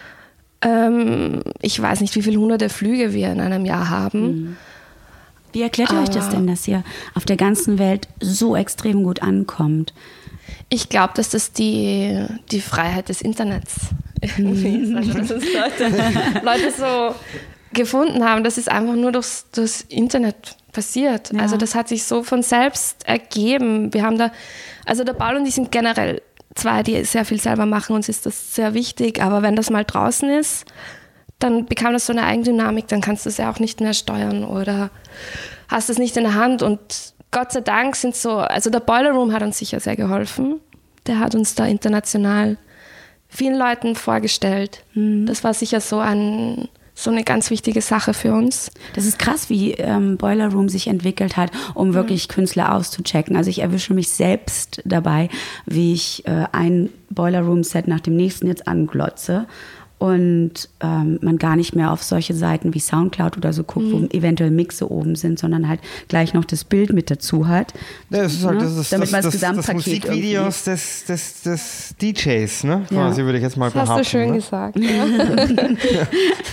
Ähm, ich weiß nicht, wie viele hunderte Flüge wir in einem Jahr haben. Mhm. Wie erklärt ihr euch das denn, dass ihr auf der ganzen Welt so extrem gut ankommt? Ich glaube, dass das die, die Freiheit des Internets irgendwie ist. Also, dass es Leute, Leute so gefunden haben, das ist einfach nur durchs, durchs Internet passiert. Ja. Also das hat sich so von selbst ergeben. Wir haben da, also der Paul und ich sind generell zwei, die sehr viel selber machen, uns ist das sehr wichtig, aber wenn das mal draußen ist, dann bekam das so eine Eigendynamik, dann kannst du es ja auch nicht mehr steuern oder hast es nicht in der Hand und Gott sei Dank sind so, also der Boiler Room hat uns sicher sehr geholfen, der hat uns da international vielen Leuten vorgestellt, mhm. das war sicher so ein so eine ganz wichtige Sache für uns. Das ist krass, wie ähm, Boiler Room sich entwickelt hat, um wirklich mhm. Künstler auszuchecken. Also ich erwische mich selbst dabei, wie ich äh, ein Boiler Room Set nach dem nächsten jetzt anglotze und ähm, man gar nicht mehr auf solche Seiten wie Soundcloud oder so guckt, mhm. wo eventuell Mixe oben sind, sondern halt gleich noch das Bild mit dazu hat. Ja, das ist halt, das ist, damit man das, das, Gesamtpaket das Musikvideos des, des, des D Js, ne? Ja. Quasi würde ich jetzt mal das behaupten. Hast du schön ne? gesagt. Ja.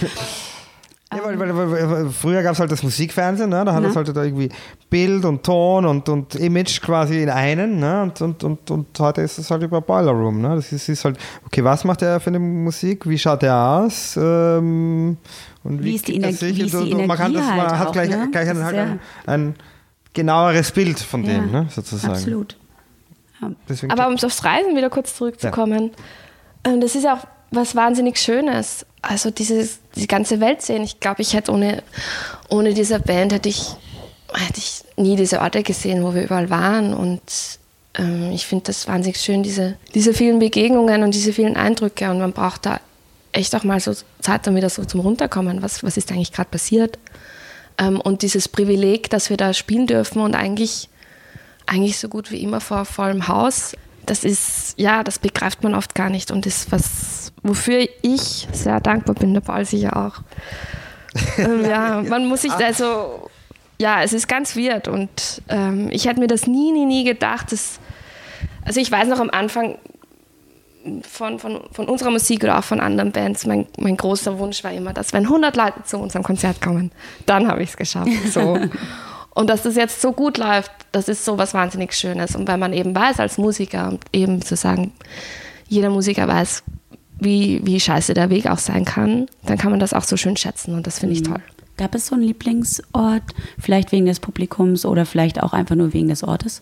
Ja, weil, weil, weil, früher gab es halt das Musikfernsehen, ne? Da hat es halt da irgendwie Bild und Ton und, und Image quasi in einen, ne? und, und, und, und heute ist es halt über Boiler Room. Ne? Das ist, ist halt, okay, was macht er für eine Musik, wie schaut er aus ähm, und wie, wie ist die Energie, sich? wie ist die Energie man kann das, man halt hat auch, gleich, ne? gleich ein, halt ein, ein genaueres Bild von ja, dem, ne? sozusagen. Absolut. Ja. Deswegen Aber um aufs Reisen wieder kurz zurückzukommen, ja. das ist ja auch was wahnsinnig Schönes. Also dieses, die ganze Welt sehen. Ich glaube, ich hätte ohne, ohne diese Band hätte ich, hätte ich nie diese Orte gesehen, wo wir überall waren. Und ähm, ich finde das wahnsinnig schön, diese, diese vielen Begegnungen und diese vielen Eindrücke. Und man braucht da echt auch mal so Zeit, dann wieder so zum Runterkommen. Was, was ist eigentlich gerade passiert? Ähm, und dieses Privileg, dass wir da spielen dürfen und eigentlich, eigentlich so gut wie immer vor vollem Haus. Das ist, ja, das begreift man oft gar nicht und ist was, wofür ich sehr dankbar bin, der Paul sicher auch. ähm, ja, man muss sich also, ja, es ist ganz weird und ähm, ich hätte mir das nie, nie, nie gedacht, dass, also ich weiß noch am Anfang von, von, von unserer Musik oder auch von anderen Bands, mein, mein großer Wunsch war immer, dass wenn hundert Leute zu unserem Konzert kommen, dann habe ich es geschafft, so. Und dass das jetzt so gut läuft, das ist so was wahnsinnig Schönes. Und wenn man eben weiß als Musiker und eben zu sagen, jeder Musiker weiß, wie, wie scheiße der Weg auch sein kann, dann kann man das auch so schön schätzen und das finde ich toll. Gab es so einen Lieblingsort, vielleicht wegen des Publikums oder vielleicht auch einfach nur wegen des Ortes?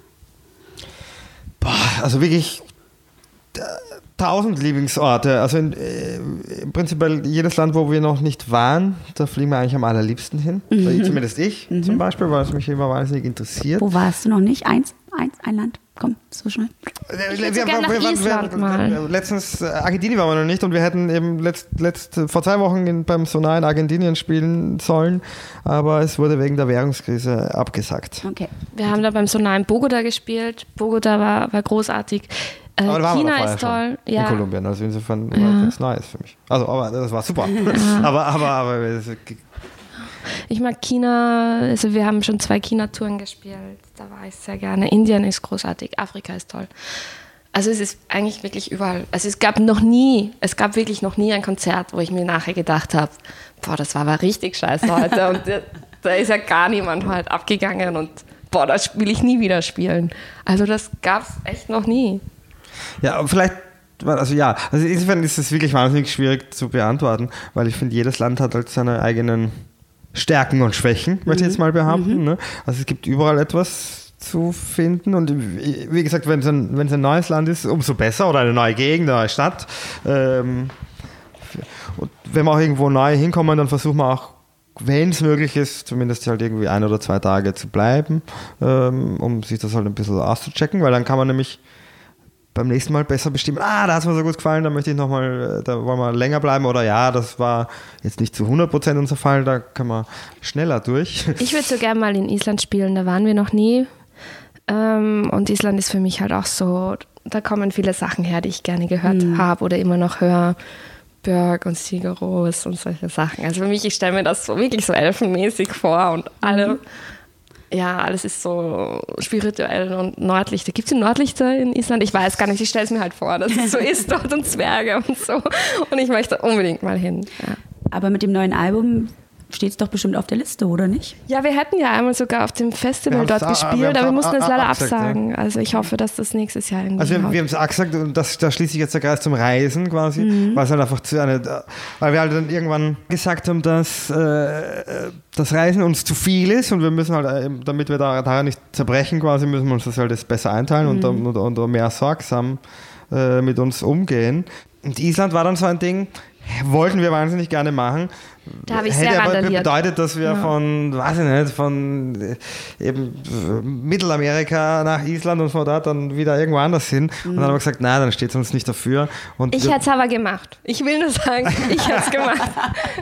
Boah, also wirklich äh, tausend Lieblingsorte. Also in, äh, im Prinzip jedes Land, wo wir noch nicht waren, da fliegen wir eigentlich am allerliebsten hin. Mhm. Also zumindest ich mhm. zum Beispiel, weil es mich immer wahnsinnig interessiert. Wo warst du noch nicht? Eins? Eins? Ein Land? Komm, so schnell. Ich würde so gerne nach wir, Island wir, mal. Letztens, äh, Argentinien waren wir noch nicht und wir hätten eben letzt, letzt, vor zwei Wochen in, beim Sonar in Argentinien spielen sollen, aber es wurde wegen der Währungskrise abgesagt. Okay. Wir haben da beim Sonar in Bogota gespielt. Bogota war, war großartig. Äh, aber da China ist toll. Ja. In Kolumbien, also insofern ja. war das nice für mich. Also, aber das war super. Ja. aber, aber, aber ich mag China, also wir haben schon zwei China-Touren gespielt, da war ich sehr gerne. Indien ist großartig, Afrika ist toll. Also es ist eigentlich wirklich überall, also es gab noch nie, es gab wirklich noch nie ein Konzert, wo ich mir nachher gedacht habe, boah, das war aber richtig scheiße heute und da ist ja gar niemand halt abgegangen und boah, das will ich nie wieder spielen. Also das gab es echt noch nie. Ja, aber vielleicht Also ja, also insofern ist es wirklich wahnsinnig schwierig zu beantworten, weil ich finde, jedes Land hat halt seine eigenen Stärken und Schwächen, möchte ich jetzt mal behaupten. Mhm. Ne? Also es gibt überall etwas zu finden und wie gesagt, wenn es ein, wenn es ein neues Land ist, umso besser oder eine neue Gegend, eine neue Stadt. Ähm, und wenn wir auch irgendwo neu hinkommen, dann versuchen wir auch, wenn es möglich ist, zumindest halt irgendwie ein oder zwei Tage zu bleiben, ähm, um sich das halt ein bisschen auszuchecken, weil dann kann man nämlich beim nächsten Mal besser bestimmen, ah, da hat es mir so gut gefallen, da möchte ich nochmal, da wollen wir länger bleiben oder ja, das war jetzt nicht zu hundert Prozent unser Fall, da können wir schneller durch. Ich würde so gerne mal in Island spielen, da waren wir noch nie ähm, und Island ist für mich halt auch so, da kommen viele Sachen her, die ich gerne gehört mhm. habe oder immer noch höre. Björk und Sigur Rós und solche Sachen. Also für mich, ich stelle mir das so wirklich so elfenmäßig vor und alle... Mhm. Ja, alles ist so spirituell und Nordlichter. Gibt es Nordlichter in Island? Ich weiß gar nicht, ich stelle es mir halt vor, dass es so ist dort und Zwerge und so. Und ich möchte unbedingt mal hin. Ja. Aber mit dem neuen Album steht es doch bestimmt auf der Liste, oder nicht? Ja, wir hätten ja einmal sogar auf dem Festival dort a- gespielt, wir aber wir mussten es leider abgesagt, absagen. Ja. Also ich hoffe, dass das nächstes Jahr irgendwie Also wir, wir haben es abgesagt und das, da schließt sich jetzt der Kreis zum Reisen quasi, mhm. weil es halt einfach zu eine, weil wir halt dann irgendwann gesagt haben, dass äh, das Reisen uns zu viel ist und wir müssen halt, damit wir da, daran nicht zerbrechen quasi, müssen wir uns das halt jetzt besser einteilen mhm. und, und, und mehr sorgsam äh, mit uns umgehen. Und Island war dann so ein Ding, wollten wir wahnsinnig gerne machen. Da habe ich Hätte sehr aber randaliert. bedeutet, dass wir ja. von, weiß ich nicht, von eben Mittelamerika nach Island und von dort dann wieder irgendwo anders hin. Mhm. Und dann haben wir gesagt, nein, dann steht es uns nicht dafür. Und ich hätte es aber gemacht. Ich will nur sagen, ich hätte es gemacht.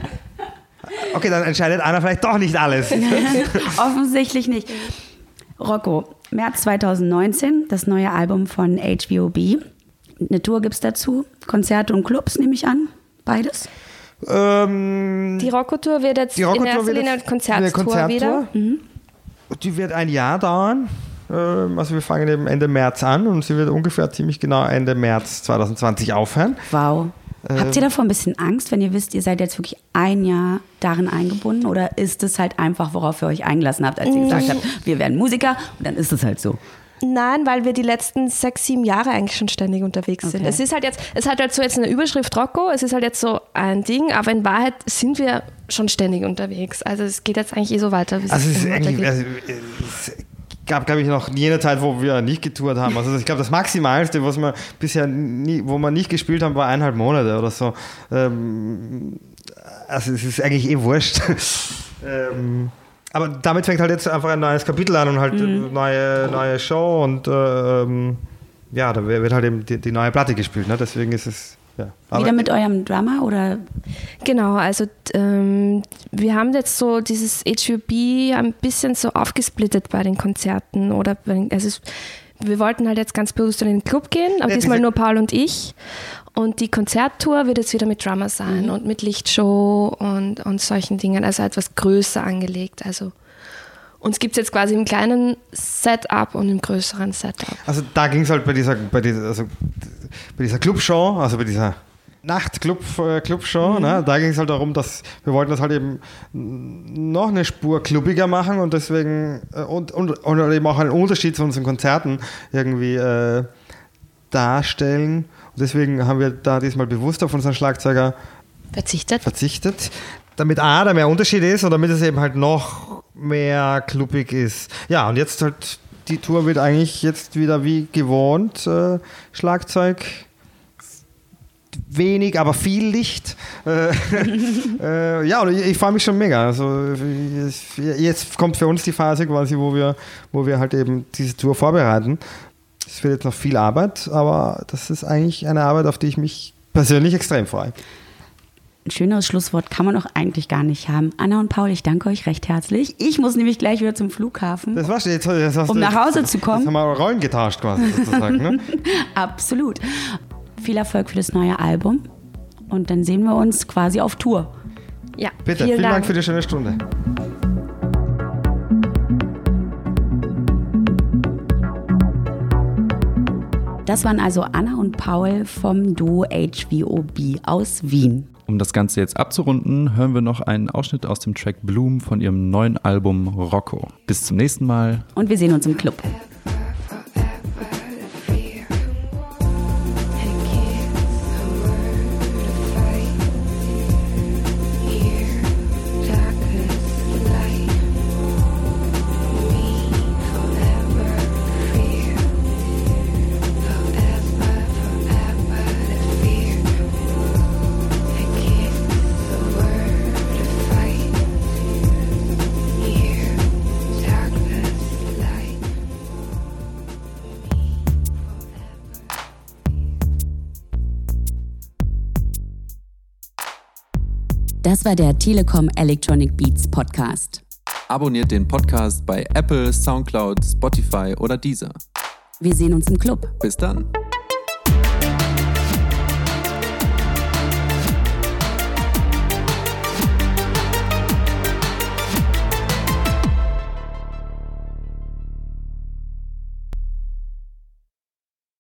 Okay, dann entscheidet Anna vielleicht doch nicht alles. Offensichtlich nicht. Rocco, März zwanzig neunzehn, das neue Album von H V O B. Eine Tour gibt es dazu, Konzerte und Clubs, nehme ich an, beides? Ähm, die Rocco-Tour wird jetzt in erster Linie eine Konzerttour, Konzerttour wieder. Mhm. Die wird ein Jahr dauern. Also wir fangen eben Ende März an und sie wird ungefähr ziemlich genau Ende März zwanzig zwanzig aufhören. Wow. Ähm, Habt ihr davor ein bisschen Angst, wenn ihr wisst, ihr seid jetzt wirklich ein Jahr darin eingebunden? Oder ist es halt einfach, worauf ihr euch eingelassen habt, als ihr mhm. gesagt habt, wir werden Musiker und dann ist es halt so? Nein, weil wir die letzten sechs, sieben Jahre eigentlich schon ständig unterwegs sind. Okay. Es ist halt jetzt, es hat halt so jetzt eine Überschrift Rocco, es ist halt jetzt so ein Ding, aber in Wahrheit sind wir schon ständig unterwegs. Also es geht jetzt eigentlich eh so weiter, wie also es ist eigentlich, also es gab, glaube ich, noch nie eine Zeit, wo wir nicht getourt haben. Also ich glaube, das Maximalste, was wir bisher nie, wo wir nicht gespielt haben, war eineinhalb Monate oder so. Ähm, also es ist eigentlich eh wurscht. ähm, Aber damit fängt halt jetzt einfach ein neues Kapitel an und halt mhm. neue, neue Show und äh, ähm, ja, da wird halt eben die, die neue Platte gespielt, ne? Deswegen ist es, ja. Aber wieder mit eurem Drummer oder? Genau, also ähm, wir haben jetzt so dieses H V O B ein bisschen so aufgesplittet bei den Konzerten oder bei den, also es, wir wollten halt jetzt ganz bewusst in den Club gehen, aber ja, diesmal nur Paul und ich. Und die Konzerttour wird jetzt wieder mit Drummer sein mhm. und mit Lichtshow und, und solchen Dingen, also etwas größer angelegt. Also uns gibt es jetzt quasi im kleinen Setup und im größeren Setup. Also da ging es halt bei dieser, bei dieser, also bei dieser Clubshow, also bei dieser Nachtclub äh, Clubshow. Mhm. Ne? Da ging es halt darum, dass wir wollten das halt eben noch eine Spur clubbiger machen und deswegen äh, und, und, und eben auch einen Unterschied zu unseren Konzerten irgendwie äh, darstellen. Und deswegen haben wir da diesmal bewusst auf unseren Schlagzeuger verzichtet. verzichtet. Damit A, da mehr Unterschied ist und damit es eben halt noch mehr klubbig ist. Ja, und jetzt halt, die Tour wird eigentlich jetzt wieder wie gewohnt, äh, Schlagzeug, wenig, aber viel Licht. Äh, äh, ja, und ich, ich freue mich schon mega. Also jetzt kommt für uns die Phase quasi, wo wir, wo wir halt eben diese Tour vorbereiten. Es wird jetzt noch viel Arbeit, aber das ist eigentlich eine Arbeit, auf die ich mich persönlich extrem freue. Ein schöneres Schlusswort kann man doch eigentlich gar nicht haben. Anna und Paul, ich danke euch recht herzlich. Ich muss nämlich gleich wieder zum Flughafen, das war's jetzt, jetzt hast um du, nach Hause zu kommen. Jetzt haben wir Rollen getauscht quasi sozusagen. Ne? Absolut. Viel Erfolg für das neue Album und dann sehen wir uns quasi auf Tour. Ja, bitte, vielen, vielen Dank. Dank für die schöne Stunde. Das waren also Anna und Paul vom Duo H V O B aus Wien. Um das Ganze jetzt abzurunden, hören wir noch einen Ausschnitt aus dem Track Bloom von ihrem neuen Album Rocco. Bis zum nächsten Mal. Und wir sehen uns im Club. Das war der Telekom Electronic Beats Podcast. Abonniert den Podcast bei Apple, Soundcloud, Spotify oder Deezer. Wir sehen uns im Club. Bis dann.